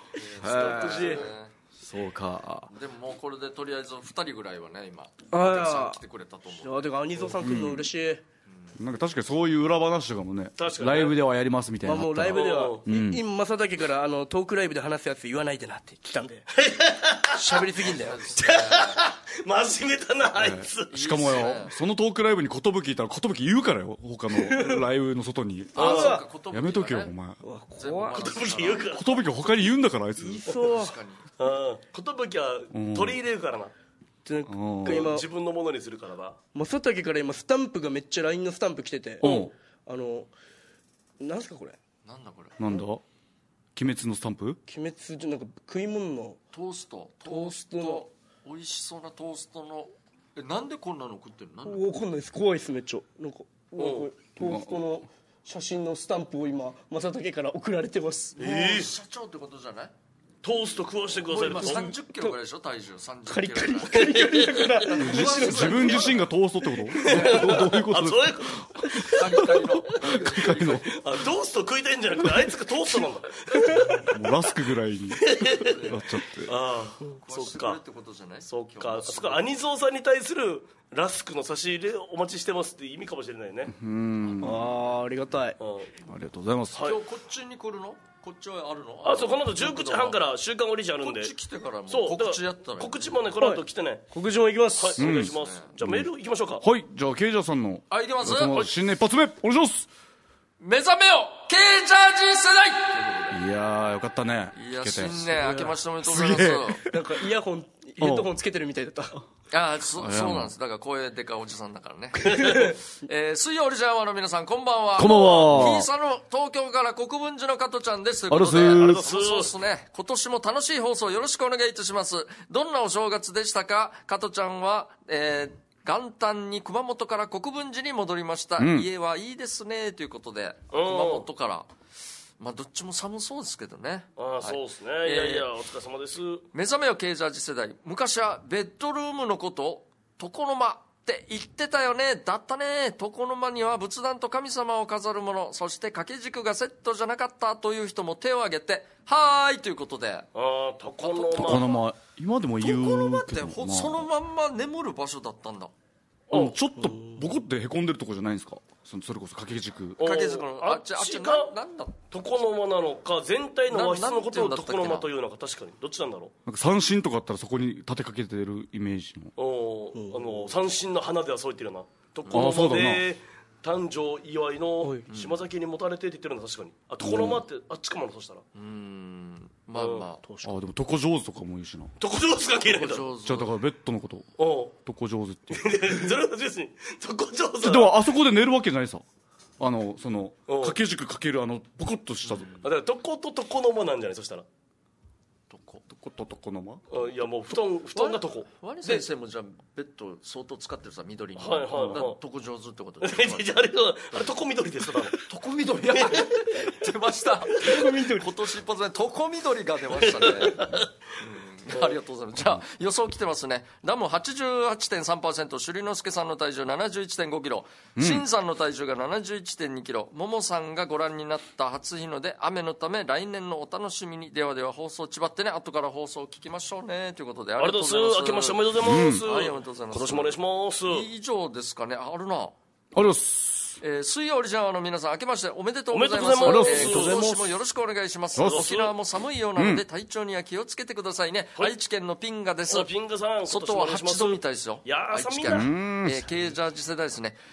そうか。 でももうこれでとりあえず2人ぐらいはね今あお客さん来てくれたと思う。 いやてかアニゾーさん来るの嬉しい。 なんか確かにそういう裏話とかもね、 確かにねライブではやりますみたいまあもうなのあったらライブではうん今正竹からトークライブで話すやつ言わないでなって来たんで喋りすぎんだよ。 真面目だなあいつしかもよ、そのトークライブに寿いたら寿言うからよ、他のライブの外にあそうか寿がねやめとけよお前。 全部怖っ回す寿言うから寿他に言うんだからあいつ。 そう確かに寿は取り入れるからななんか今自分のものにするからな正竹から今スタンプがめっちゃ LINE のスタンプ来ててうんなんすかこれなんだこれなんだ鬼滅のスタンプ。 鬼滅じゃなんか食い物のトーストの美味しそうなトーストのなんでこんなの食ってるの。 わかんないです怖いですめっちゃなんかトーストの写真のスタンプを今正竹から送られてます。 社長ってことじゃない。 トースト食わしてください今と 30キロぐらいでしょ体重30 カリカキロぐリらいカリカリだから自分自身がトーストってことどういうことですあそういうこカリカリのかカリカリのとあトースト食いたいんじゃなくてあいつがトーストなんだもうラスクぐらいになっちゃってああそっか食わしてくれってことじゃない。 そっかそっかアニゾーさんに対するラスクの差し入れお待ちしてますって意味かもしれないねありがたい。 うんありがとうございます。 今日こっちに来るの。こっちはあるの。 あそうこの後19時半から週刊オリジンあるんでこっち来てからもそう告知やったらいいね告知もねこの後来てね告知も行きます。 はいお願いしますじゃあメール行きましょうかはい、じゃあケイジャーさんのあいきます。 その新年一発目お願いします。 目覚めよ K ジャージ世代。 いやーよかったね。 いや聞けて新年明けましておめでとうございますすげなんかイヤホンヘッドホンつけてるみたいだった。 そうなんです。だから声でかいおじさんだからね。水曜オリジナルの皆さんこんばんは。 こんばんはヒーサの東京から国分寺の加トちゃんです。 あらすということでーそうですね。今年も楽しい放送よろしくお願いいたします。どんなお正月でしたか。加トちゃんは、元旦に熊本から国分寺に戻りました、家はいいですねということで熊本からまあどっちも寒そうですけどね。 ああそうですねいやいやお疲れ様です目覚めよケージャージ世代。昔はベッドルームのことを床の間って言ってたよね。だったね。床の間には仏壇と神様を飾るもの、そして掛け軸がセットじゃなかったという人も手を挙げてはーいということで、 ああ床の間このま今でも言床のう間ってけどなそのまんま眠る場所だったんだ。 うんちょっとボコってへこんでるとこじゃないんですか。それこそ掛け軸。 掛け軸のあっあっちちがなんだ床の間なのか全体の和室のことをなんて言うんだったっけな床の間というのか確かにどっちなんだろなんか三振とかあったらそこに立てかけてるイメージの。 う三振の花ではそう言ってるよな床の間あそうだなで誕生祝いの島崎に持たれてって言ってるの確かにあ床の間ってあっちかもなそしたらまあまああでも床上手とかもいいしな。 床上手関係ないだろ上手じゃあだからベッドのことおう床上手っていうそれは別に床上手でもあそこで寝るわけじゃないさ。そのおう掛け軸かけるボコッとしただから床と床の間なんじゃないそしたら床と床の間。 いやもう布団が床ワニ先生もじゃあベッド相当使ってるさ緑に、 はいはいはいだから床上手ってことであれ床緑ですただの床緑や出ました床緑今年一発目床緑が出ましたね、ありがとうございます。じゃあ予想来てますね。ラム 88.3%、朱里之助さんの体重 71.5 キロ、シンさんの体重が 71.2 キロ、ももさんがご覧になった初日の出、雨のため来年のお楽しみに。ではでは放送ちばってね、後から放送聞きましょうねということで、あありがとうございます明けましておめでとうございますはいおめでとうございます。 今年もお願いします以上ですかね。あるな。 ありがとうございます。 水曜オリジナルの皆さん明けましておめでとうございます。 おめでとうございます今年もよろしくお願いします。沖縄も寒いようなので体調には気をつけてくださいね、愛知県のピンガです。 ピンガさん外は8度みたいですよ。 いやー愛知寒いな県ケージャージ世代ですね。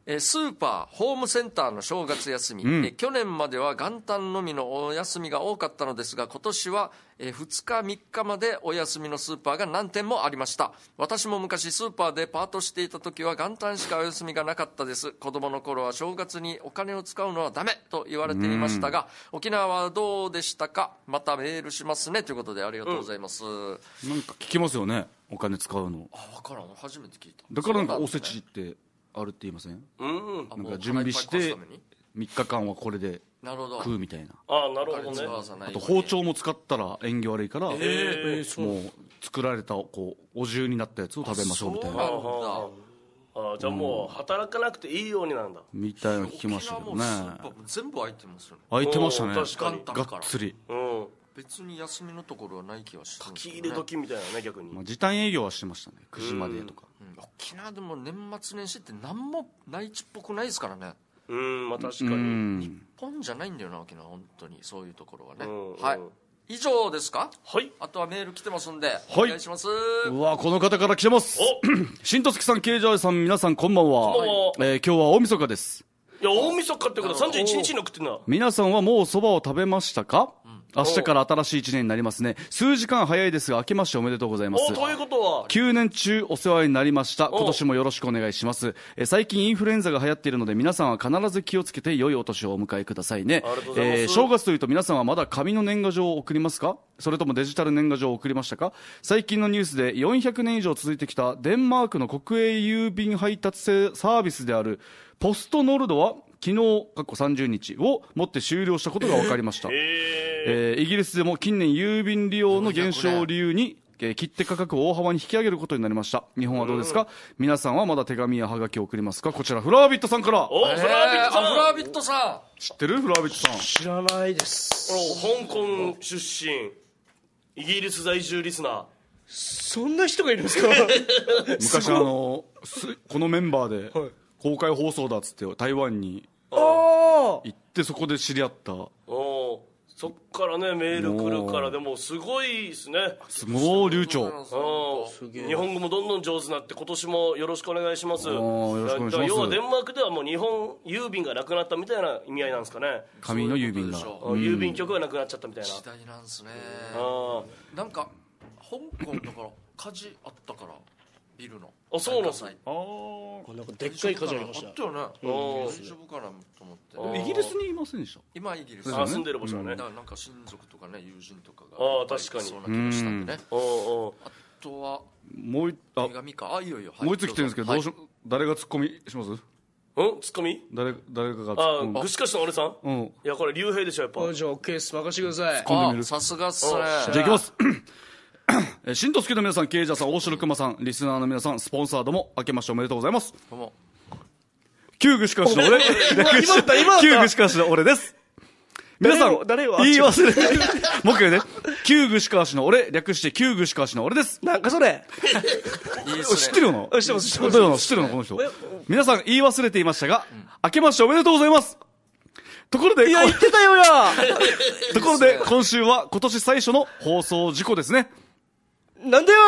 スーパーホームセンターの正月休み、去年までは元旦のみのお休みが多かったのですが、今年は2日3日までお休みのスーパーが何店もありました。私も昔スーパーでパートしていた時は元旦しかお休みがなかったです。子供の頃は正月にお金を使うのはダメと言われていましたが、沖縄はどうでしたか。またメールしますねということで、ありがとうございます。 なんか聞きますよね、お金使うの。 分からん、初めて聞いた。 だからなんかおせちってあるって言いません？なんか準備して3日間はこれで食うみたいな。 なるほどね。 あと包丁も使ったら縁起悪いから、もう作られたこうお重になったやつを食べましょうみたいな。 じゃあもう働かなくていいようになんだみたいなの聞きましたけどね。 全部空いてますよね。 空いてましたね、 確かにがっつり。 別に休みのところはない気はしてるんです書き入れ時みたいなね、逆に。 時短営業はしてましたね、9時までとか。 沖縄でも年末年始って何も内地っぽくないですからね。 まあ確かに。 日本じゃないんだよな、沖縄。本当にそういうところはね。はい、以上ですか。 はい。 あとはメール来てますんで、お願いします。 うわ、この方から来てます。新戸月さん、ケイジャーさん、皆さんこんばんは。今日は大晦日です。 いや、大晦日ってことは31日に送ってんだ。 皆さんはもうそばを食べましたか？明日から新しい1年になりますね。数時間早いですが、明けましておめでとうございます。 ということは 9年中お世話になりました。今年もよろしくお願いします。最近インフルエンザが流行っているので、皆さんは必ず気をつけて良いお年をお迎えくださいね。正月というと皆さんはまだ紙の年賀状を送りますか？それともデジタル年賀状を送りましたか？最近のニュースで400年以上続いてきたデンマークの国営郵便配達サービスであるポストノルドは昨日過去30日をもって終了したことが分かりました。イギリスでも近年郵便利用の減少を理由に切手価格を大幅に引き上げることになりました。日本はどうですか？皆さんはまだ手紙やハガキを送りますか？こちらフラワービットさんから。 フラワービットさん。 フラワービットさん知ってる？フラワービットさん知らないです。 香港出身、イギリス在住リスナー。 そんな人がいるんですか？ 昔このメンバーで公開放送だっつって台湾に行ってそこで知り合った。 そっからねメール来るから。でもすごいですね。 すごい流暢。 日本語もどんどん上手になって、今年もよろしくお願いします。 よろしくお願いします。 要はデンマークではもう日本郵便がなくなったみたいな意味合いなんですかね。 紙の郵便が郵便局がなくなっちゃったみたいな時代なんですね。なんか香港だから火事あったからビルの。 そうなんですよ。 なんかでっかい火事ありました。 あったよね。大丈夫かなと思って。 イギリスにいませんでした？ 今イギリス住んでる場所はね。 だからなんか親族とかね、友人とかが確かにそうな気がしたんでね。あとはもう手紙か。いいよいいよ。 もう一つ来てるんですけど、誰がツッコミします？ ツッコミ？ 誰かがツッコミ。 ぐしかしの俺さん？いやこれ竜兵でしょやっぱ。 じゃあ OK です。任せてください。 さすがっすね。 じゃあいきます。新とすけの皆さん、ケイジャーさん、大城熊さん、リスナーの皆さん、スポンサーども明けましておめでとうございます。 どうも。 旧具しかしの俺、旧具しかしの俺です。皆さん、言い忘れて、もう一回ね、旧具しかしの俺、略して旧具しかしの俺です。 なんかそれ知ってるよな？ 知ってます。 知ってるのこの人。皆さん言い忘れていましたが、明けましておめでとうございます。ところで、 いや、言ってたよやところで、今週は今年最初の放送事故ですね。 なんでよ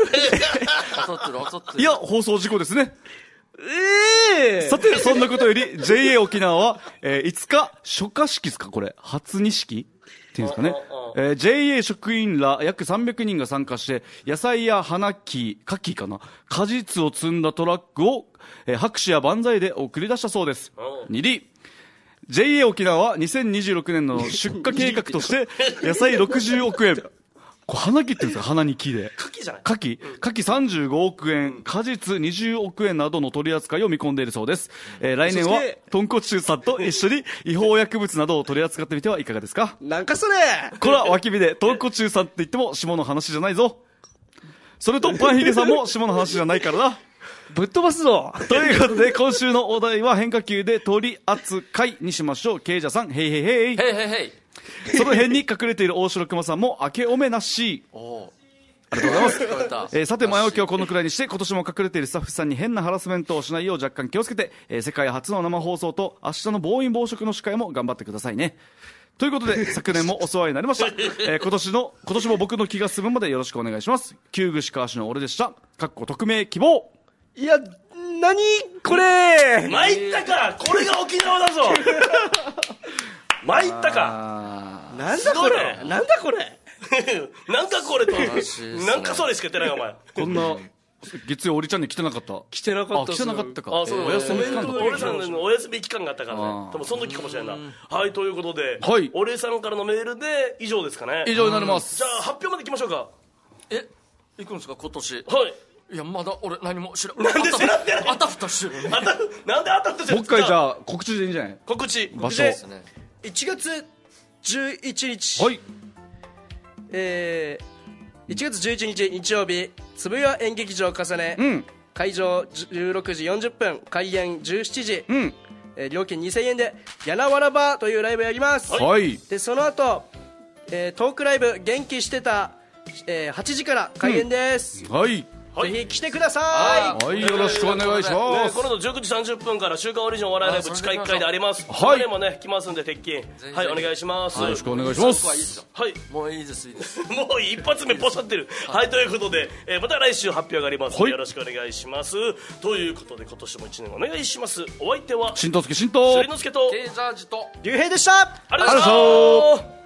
いや、放送事故ですね。さて、そんなことより、JA 沖縄は、5日、初夏式ですかこれ。初荷式っていうんですかね。JA 職員ら約300人が参加して、野菜や花木、柿かな果実を積んだトラックを、拍手や万歳で送り出したそうです。2D。JA 沖縄は2026年の出荷計画として、野菜60億円。花木って言うんですか？花に木で。 柿じゃない？ 柿35億円、果実20億円などの取り扱いを見込んでいるそうです。来年は、豚骨中さんと一緒に違法薬物などを取り扱ってみてはいかがですか？ なんかそれこれは脇火で、豚骨中さんって言っても下の話じゃないぞ。それと、パンヒゲさんも下の話じゃないからな。 ぶっ飛ばすぞ。 ということで、今週のお題は変化球で取り扱いにしましょう。ケイジャさん、ヘイヘイヘイ。 ヘイヘイヘイ。 その辺に隠れている大城熊さんも明けおめなし。ありがとうございます。さて、前置きはこのくらいにして、今年も隠れているスタッフさんに変なハラスメントをしないよう若干気をつけて、世界初の生放送と明日の暴飲暴食の司会も頑張ってくださいね。ということで、昨年もお世話になりました。今年も僕の気が済むまでよろしくお願いします。旧具しかわしの俺でした。匿名希望。 いや、 何これ参ったか、これが沖縄だぞ参ったか、 なんだこれなんだこれなんかこれと、 しいっすねなんかそれしか言ってないお前。 こんな月曜おりちゃんに来てなかった。 来てなかったっす来てなかったか。 あ、そう、 お休み期間だった。 俺さんのお休み期間があったからね。多分その時かもしれんな。はい、ということで、 はい、 俺さんからのメールで以上ですかね。 以上になります。 じゃあ発表までいきましょうか。 行くんですか今年。 はい。 いやまだ俺何も知らん。 なんで知らんてんの。 あたふたしてるね。 なんであたふたしてるんですか。 もう一回じゃあ告知でいいんじゃない。 告知場所。 ですね。 1月11日、 はい。 1月11日日曜日、つぶや演劇場重ね、会場16時40分、開演17時、料金2000円でやなわらばというライブやります。 はい。 でその後、トークライブ元気してた、8時から開演です。 はい。 ぜひ来てください。 はい、よろしくお願いします。 この後19時30分から週刊オリジンお笑いライブ地下1階であります。 はい。 それもね来ますんで鉄筋。はい、お願いします。 よろしくお願いします。 はい。 もういいですいいです。 もう一発目ポサってる。はい、ということで、また来週発表がありますのでよろしくお願いします。ということで今年も1年お願いします。お相手は新藤助新藤。 すりのすけとケイジャージと竜兵でした。 ありがとうございました。